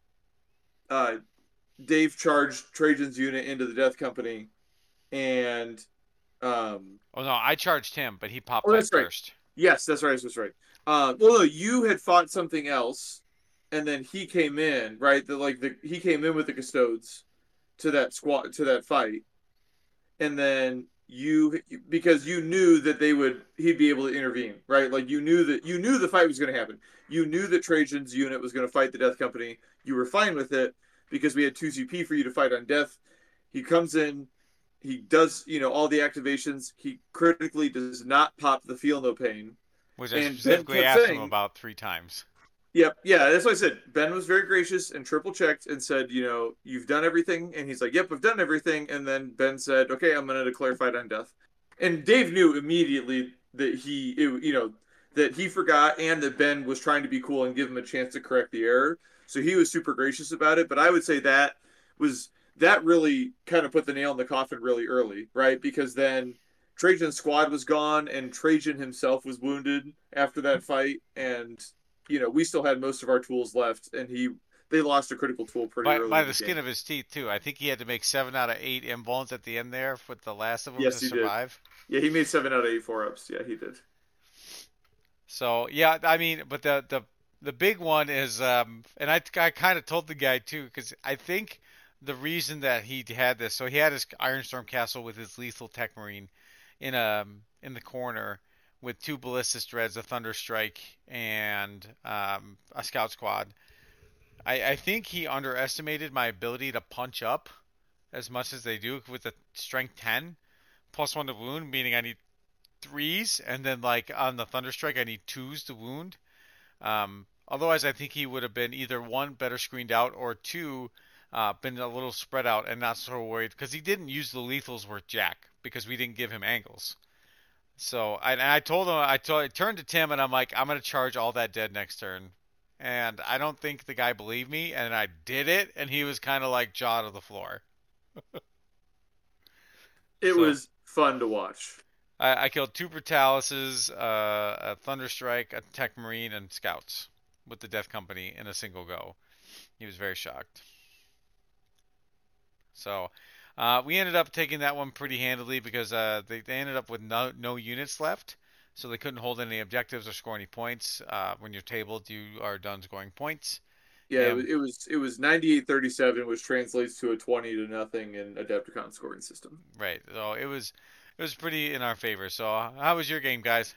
[SPEAKER 3] uh, Dave charged Trajan's unit into the Death Company, and um,
[SPEAKER 1] Oh no, I charged him, but he pop
[SPEAKER 3] oh,
[SPEAKER 1] piped
[SPEAKER 3] that's right.
[SPEAKER 1] first.
[SPEAKER 3] Yes, that's right. That's right. Uh, well, no, you had fought something else, and then he came in, right? The like the he came in with the custodes to that squad to that fight, and then you because you knew that they would he'd be able to intervene, right? Like you knew that you knew the fight was going to happen. You knew that Trajan's unit was going to fight the Death Company. You were fine with it because we had two C P for you to fight on Death. He comes in, he does you know all the activations. He critically does not pop the Feel No Pain,
[SPEAKER 1] Which I
[SPEAKER 3] and Ben
[SPEAKER 1] specifically
[SPEAKER 3] kept
[SPEAKER 1] asked him
[SPEAKER 3] saying,
[SPEAKER 1] about three times.
[SPEAKER 3] yep, yeah, that's what I said. Ben was very gracious and triple checked and said, you know, you've done everything. And he's like, yep, I've done everything. And then Ben said, okay, I'm going to declare fight on death. And Dave knew immediately that he, it, you know, that he forgot and that Ben was trying to be cool and give him a chance to correct the error. So he was super gracious about it. But I would say that was, that really kind of put the nail in the coffin really early, right? Because then Trajan's squad was gone and Trajan himself was wounded after that fight. And you know, we still had most of our tools left, and he they lost a critical tool pretty
[SPEAKER 1] By
[SPEAKER 3] early
[SPEAKER 1] by
[SPEAKER 3] in
[SPEAKER 1] the
[SPEAKER 3] the
[SPEAKER 1] skin
[SPEAKER 3] game.
[SPEAKER 1] of his teeth too. I think he had to make seven out of eight invulns at the end there with the last of them to
[SPEAKER 3] Yes, he did.
[SPEAKER 1] survive.
[SPEAKER 3] Yeah, he made seven out of eight four ups. Yeah, he did.
[SPEAKER 1] So yeah, I mean, but the the the big one is, um, and I I kind of told the guy too because I think the reason that he had this, so he had his Ironstorm Castle with his lethal Tech Marine in a in the corner with two Ballistus Dreads, a Thunder Strike, and um, a Scout Squad. I I think he underestimated my ability to punch up as much as they do with the strength ten plus one to wound, meaning I need threes, and then like on the Thunderstrike, I need twos to wound. Um, otherwise, I think he would have been either one better screened out or two uh, been a little spread out and not so worried because he didn't use the lethals worth jack because we didn't give him angles. So I, and I told him I, told, I turned to Tim and I'm like, I'm gonna charge all that dead next turn, and I don't think the guy believed me, and I did it, and he was kind of like jaw to the floor.
[SPEAKER 3] It
[SPEAKER 1] So-
[SPEAKER 3] was fun to watch.
[SPEAKER 1] I, I killed two Brutalises, uh, a Thunderstrike, a Tech Marine, and Scouts with the Death Company in a single go. He was very shocked. So uh, we ended up taking that one pretty handily because uh, they, they ended up with no, no units left. So they couldn't hold any objectives or score any points. Uh, when you're tabled, you are done scoring points.
[SPEAKER 3] Yeah, it
[SPEAKER 1] And-
[SPEAKER 3] was it was it was ninety-eight thirty-seven, which translates to a twenty to nothing in Adepticon scoring system.
[SPEAKER 1] Right. So it was it was pretty in our favor. So how was your game, guys?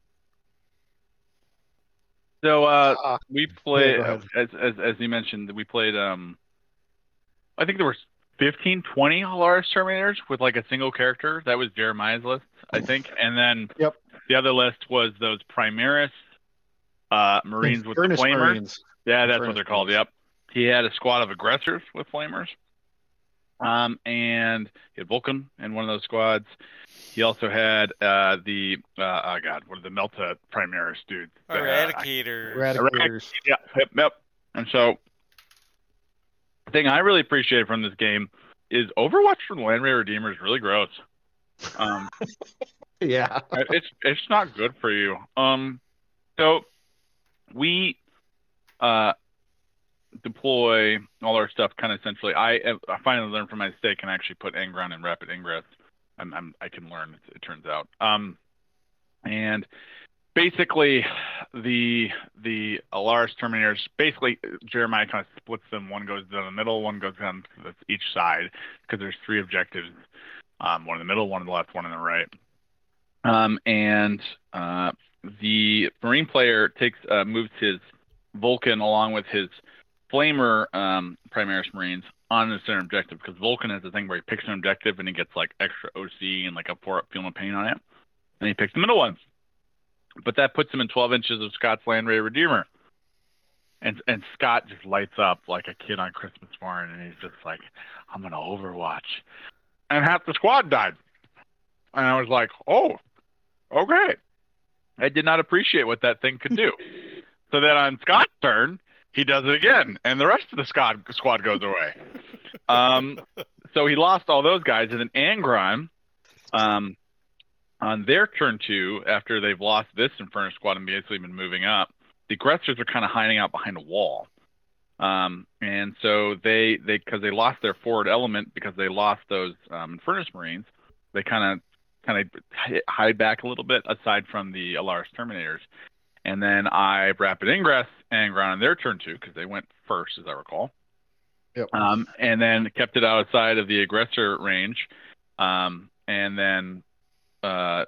[SPEAKER 4] So uh,
[SPEAKER 2] Ah,
[SPEAKER 4] we played,
[SPEAKER 2] go ahead.
[SPEAKER 4] as, as as you mentioned, we played. Um, I think there were fifteen, twenty Alaris Terminators with like a single character. That was Jeremiah's list, I think. And then
[SPEAKER 2] Yep.
[SPEAKER 4] the other list was those Primaris uh, Marines with the
[SPEAKER 2] Furnace
[SPEAKER 4] Flamers.
[SPEAKER 2] Marines.
[SPEAKER 4] Yeah, that's what
[SPEAKER 2] Furnace
[SPEAKER 4] they're called.
[SPEAKER 2] Marines.
[SPEAKER 4] Yep. He had a squad of aggressors with Flamers. Um, and he had Vulcan in one of those squads. He also had uh, the uh, oh god, what are the Melta Primaris dudes? Uh,
[SPEAKER 1] Eradicator.
[SPEAKER 2] Eradicators.
[SPEAKER 4] yeah, yep, yep. And so, the thing I really appreciate from this game is Overwatch from Landray Redeemer is really gross. Um,
[SPEAKER 2] Yeah.
[SPEAKER 4] it's it's not good for you. Um, so we uh deploy all our stuff kind of centrally. I I finally learned from my mistake and actually put Angron in Rapid Ingress. I'm, I'm I can learn. It, it turns out. Um, and basically the the Alaris Terminators, basically Jeremiah kind of splits them. One goes down the middle, one goes down to each side because there's three objectives. Um, one in the middle, one in the left, one in the right. Um, and uh, the Marine player takes uh, moves his Vulcan along with his Flamer um, Primaris Marines on the center objective because Vulcan has a thing where he picks an objective and he gets like extra O C and like a four up feeling of pain on it, and he picks the middle one. But that puts him in twelve inches of Scott's Landray Redeemer, and and Scott just lights up like a kid on Christmas morning, and he's just like, "I'm gonna Overwatch," and half the squad died, and I was like, "Oh, okay." I did not appreciate what that thing could do. So then on Scott's turn, he does it again, and the rest of the squad squad goes away. Um, so he lost all those guys, and then Angron, um, on their turn two, after they've lost this Inferno squad and basically been moving up, the aggressors are kind of hiding out behind a wall. Um, and so they they because they lost their forward element because they lost those um, Infernus Marines, they kind of kind of hide back a little bit aside from the Alaris Terminators. And then I Rapid Ingress Angron on their turn two because they went first, as I recall.
[SPEAKER 2] Yep.
[SPEAKER 4] Um, and then kept it outside of the aggressor range, um, and then uh,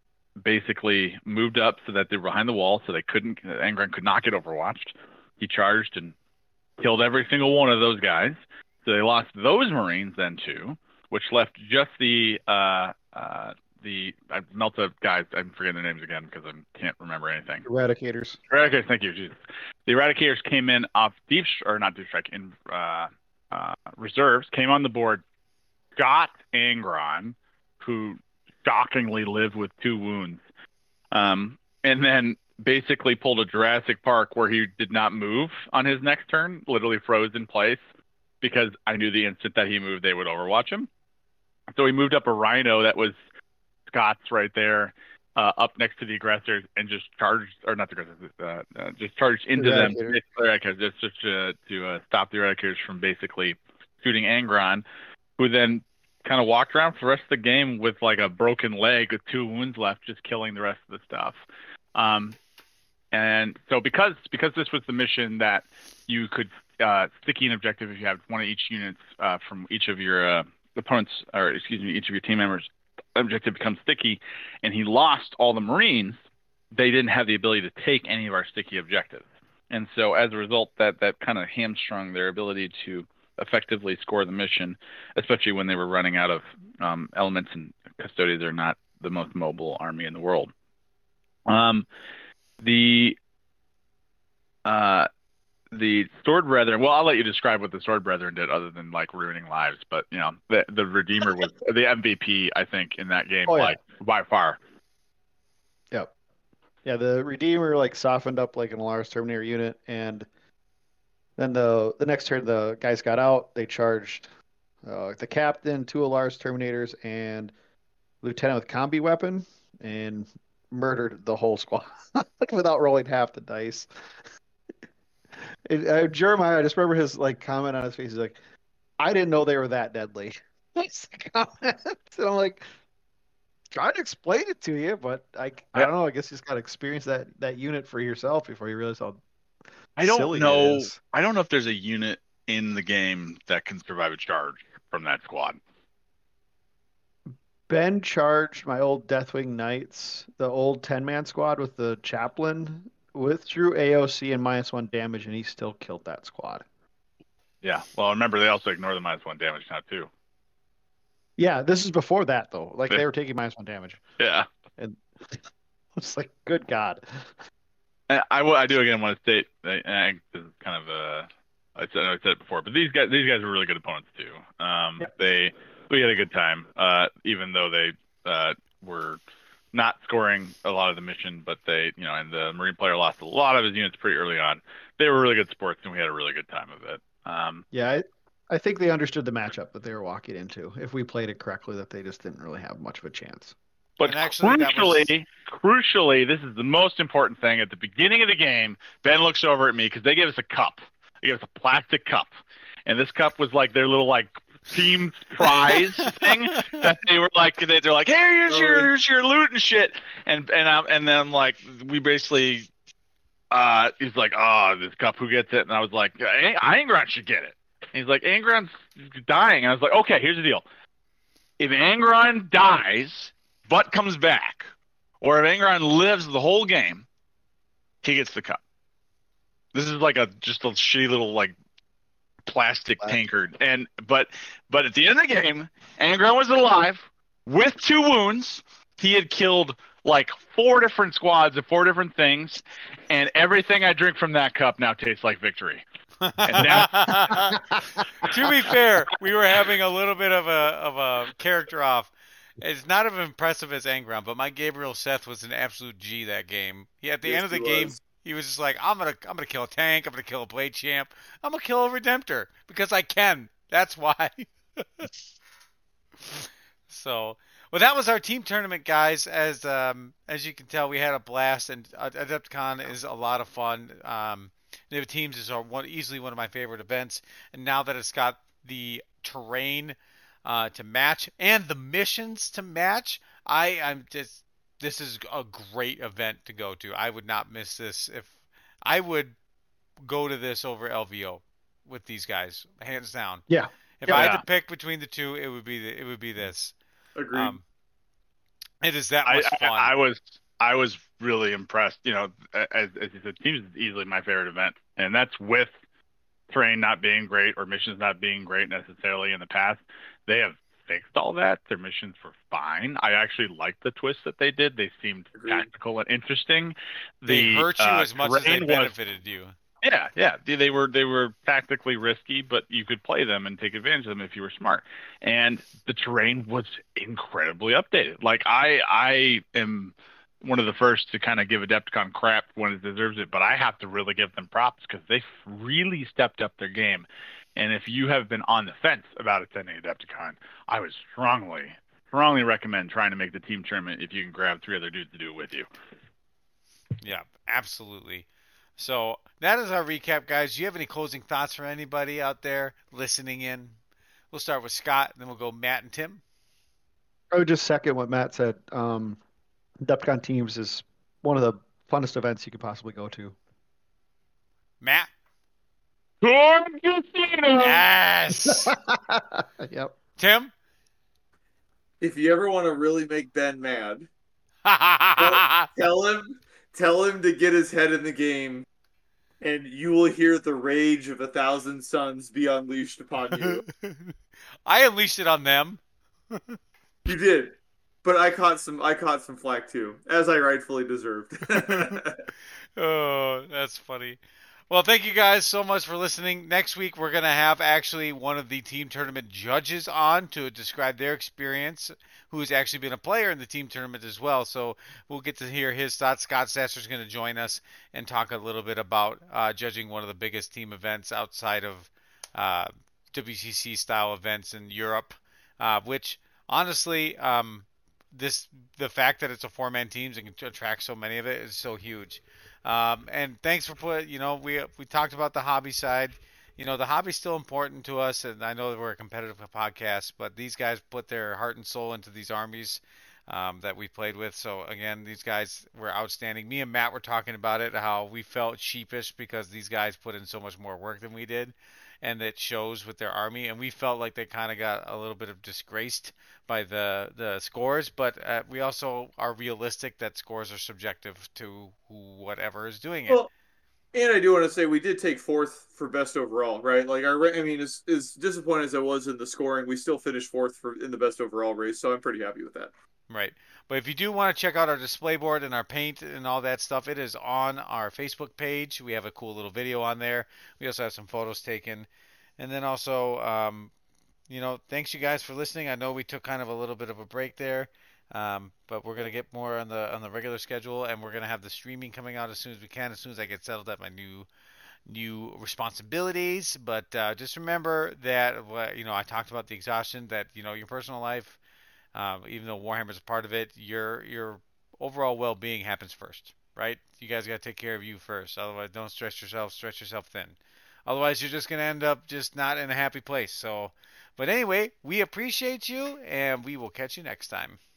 [SPEAKER 4] basically moved up so that they were behind the wall, so they couldn't. Angron could not get overwatched. He charged and killed every single one of those guys. So they lost those Marines then too, which left just the uh, uh, the uh, Melta guys. I'm forgetting their names again because I can't remember anything.
[SPEAKER 2] Eradicators.
[SPEAKER 4] Eradicators, thank you, Jesus. The Eradicators came in off deep or not deep strike in uh, uh, reserves, came on the board, got Angron, who shockingly lived with two wounds, um, and then basically pulled a Jurassic Park where he did not move on his next turn, literally froze in place because I knew the instant that he moved, they would overwatch him. So he moved up a Rhino that was Scott's right there, uh, up next to the aggressors, and just charged, or not the aggressors, uh, uh, just charged into them,
[SPEAKER 2] Eradicator.
[SPEAKER 4] just, just to, to uh, stop the Eradicators from basically shooting Angron, who then kind of walked around for the rest of the game with like a broken leg with two wounds left, just killing the rest of the stuff. Um, and so because because this was the mission that you could uh, sticky an objective if you have one of each units uh, from each of your uh, opponents, or excuse me, each of your team members, objective becomes sticky, and he lost all the Marines, they didn't have the ability to take any of our sticky objectives. And so as a result, that, that kind of hamstrung their ability to effectively score the mission, especially when they were running out of um, elements and custodians are not the most mobile army in the world. Um, the uh, the Sword Brethren. Well, I'll let you describe what the Sword Brethren did, other than like ruining lives. But you know, the the Redeemer was the M V P, I think, in that game,
[SPEAKER 2] Oh, yeah.
[SPEAKER 4] like by far.
[SPEAKER 2] Yep. Yeah, the Redeemer like softened up like an Alaris Terminator unit, and then the the next turn the guys got out. They charged uh, the captain, two Alaris Terminators, and lieutenant with combi weapon, and murdered the whole squad like without rolling half the dice. It, uh, Jeremiah, I just remember his like comment on his face. He's like, "I didn't know they were that deadly." That's the comment, and I'm like, trying to explain it to you, but I, I don't know. I guess you just got to experience that that unit for yourself before you realize how
[SPEAKER 4] I don't
[SPEAKER 2] silly
[SPEAKER 4] know.
[SPEAKER 2] it is.
[SPEAKER 4] I don't know if there's a unit in the game that can survive a charge from that squad.
[SPEAKER 2] Ben charged my old Deathwing Knights, the old ten-man squad with the chaplain, withdrew A O C and minus one damage, and he still killed that squad.
[SPEAKER 4] Yeah. Well, remember they also ignore the minus one damage now too.
[SPEAKER 2] Yeah, this is before that though. Like they were taking minus one damage.
[SPEAKER 4] Yeah.
[SPEAKER 2] And it's like, good God.
[SPEAKER 4] I, I, will- I do again want to state, and I think this is kind of a, I said, I said it before, but these guys, these guys were really good opponents too. Um,
[SPEAKER 2] Yep.
[SPEAKER 4] They, we had a good time, uh, even though they uh, were not scoring a lot of the mission, but they, you know, and the Marine player lost a lot of his units pretty early on. They were really good sports, and we had a really good time of it. Um,
[SPEAKER 2] Yeah, I, I think they understood the matchup that they were walking into. If we played it correctly, that they just didn't really have much of a chance.
[SPEAKER 4] But
[SPEAKER 1] And actually, that was-
[SPEAKER 4] crucially, crucially, this is the most important thing. At the beginning of the game, Ben looks over at me because they gave us a cup. They gave us a plastic cup, and this cup was like their little like team prize thing that they were like they, they're like, hey, here's your here's your loot and shit, and and I'm and then like we basically, uh, he's like, oh, this cup, who gets it? And I was like, Ang- Angron should get it. And he's like, Angron's dying. And I was like, okay, here's the deal. If Angron dies but comes back, or if Angron lives the whole game, he gets the cup. This is like a just a shitty little like plastic
[SPEAKER 2] Plastic.
[SPEAKER 4] tankard, and but but at the end of the game, Angron was alive with two wounds. He had killed like four different squads of four different things, and everything I drink from that cup now tastes like victory.
[SPEAKER 1] To be fair, we were having a little bit of a of a character off. It's not as impressive as Angron, but my Gabriel Seth was an absolute G that game. He at the
[SPEAKER 3] Yes,
[SPEAKER 1] end of the
[SPEAKER 3] he
[SPEAKER 1] game,
[SPEAKER 3] was.
[SPEAKER 1] he was just like, I'm gonna I'm gonna kill a tank, I'm gonna kill a blade champ, I'm gonna kill a redemptor because I can. That's why. So, well, that was our team tournament, guys. As um as you can tell, we had a blast, and uh, AdeptCon is a lot of fun. Um, the teams is our one easily one of my favorite events, and now that it's got the terrain uh, to match and the missions to match, I I'm just this is a great event to go to. I would not miss this. If I would go to this over L V O with these guys, hands down.
[SPEAKER 2] Yeah.
[SPEAKER 1] If
[SPEAKER 2] Yeah.
[SPEAKER 1] I had to pick between the two, it would be the, it would be this.
[SPEAKER 3] Agreed.
[SPEAKER 1] Um, it is that
[SPEAKER 4] I,
[SPEAKER 1] much
[SPEAKER 4] I,
[SPEAKER 1] fun.
[SPEAKER 4] I was I was really impressed. You know, as, as you said, teams is easily my favorite event, and that's with terrain not being great or missions not being great necessarily in the past. They have fixed all that. Their missions were fine. I actually liked the twist that they did. They seemed
[SPEAKER 3] Agreed.
[SPEAKER 4] tactical and interesting.
[SPEAKER 1] they
[SPEAKER 4] The,
[SPEAKER 1] hurt you
[SPEAKER 4] uh,
[SPEAKER 1] as much as they
[SPEAKER 4] terrain was-
[SPEAKER 1] benefited you.
[SPEAKER 4] Yeah, yeah. They, they were they were tactically risky, but you could play them and take advantage of them if you were smart. And the terrain was incredibly updated. Like I I am one of the first to kind of give Adepticon crap when it deserves it, but I have to really give them props because they really stepped up their game. And if you have been on the fence about attending Adepticon, I would strongly, strongly recommend trying to make the team tournament if you can grab three other dudes to do it with you.
[SPEAKER 1] Yeah, absolutely. So that is our recap, guys. Do you have any closing thoughts for anybody out there listening in? We'll start with Scott, and then we'll go Matt and Tim.
[SPEAKER 2] I would just second what Matt said. Um, Adepticon Teams is one of the funnest events you could possibly go to.
[SPEAKER 1] Matt?
[SPEAKER 4] Corn Casino!
[SPEAKER 1] Yes!
[SPEAKER 2] Yep.
[SPEAKER 1] Tim?
[SPEAKER 3] If you ever want to really make Ben mad, tell him tell him to get his head in the game, and you will hear the rage of a thousand suns be unleashed upon you.
[SPEAKER 1] I unleashed it on them.
[SPEAKER 3] You did. but I caught some I caught some flack too, as I rightfully deserved.
[SPEAKER 1] Oh, that's funny. Well, thank you guys so much for listening. Next week, we're going to have actually one of the team tournament judges on to describe their experience, who's actually been a player in the team tournament as well. So we'll get to hear his thoughts. Scott Sasser is going to join us and talk a little bit about uh, judging one of the biggest team events outside of uh, W C C style events in Europe, uh, which honestly, um, this the fact that it's a four-man teams and can attract so many of it is so huge. Um, and thanks for put. You know, we we talked about the hobby side. You know, the hobby's still important to us, and I know that we're a competitive podcast, but these guys put their heart and soul into these armies um, that we played with. So again, these guys were outstanding. Me and Matt were talking about it, how we felt sheepish because these guys put in so much more work than we did, and it shows with their army. And we felt like they kind of got a little bit of disgraced by the the scores, but uh, we also are realistic that scores are subjective to who, whatever is doing it.
[SPEAKER 3] Well, and I do want to say we did take fourth for best overall, right? Like our, I mean, as, as disappointed as I was in the scoring, we still finished fourth for in the best overall race, so I'm pretty happy with that.
[SPEAKER 1] Right. But if you do want to check out our display board and our paint and all that stuff, it is on our Facebook page. We have a cool little video on there. We also have some photos taken. And then also, um, you know, thanks you guys for listening. I know we took kind of a little bit of a break there, um, but we're gonna get more on the on the regular schedule, and we're gonna have the streaming coming out as soon as we can, as soon as I get settled at my new new responsibilities. But uh, just remember that well, you know I talked about the exhaustion, that you know your personal life, um, even though Warhammer's a part of it, your your overall well-being happens first, right? You guys got to take care of you first. Otherwise, don't stress yourself. Stretch yourself thin. Otherwise, you're just gonna end up just not in a happy place. So. But anyway, we appreciate you, and we will catch you next time.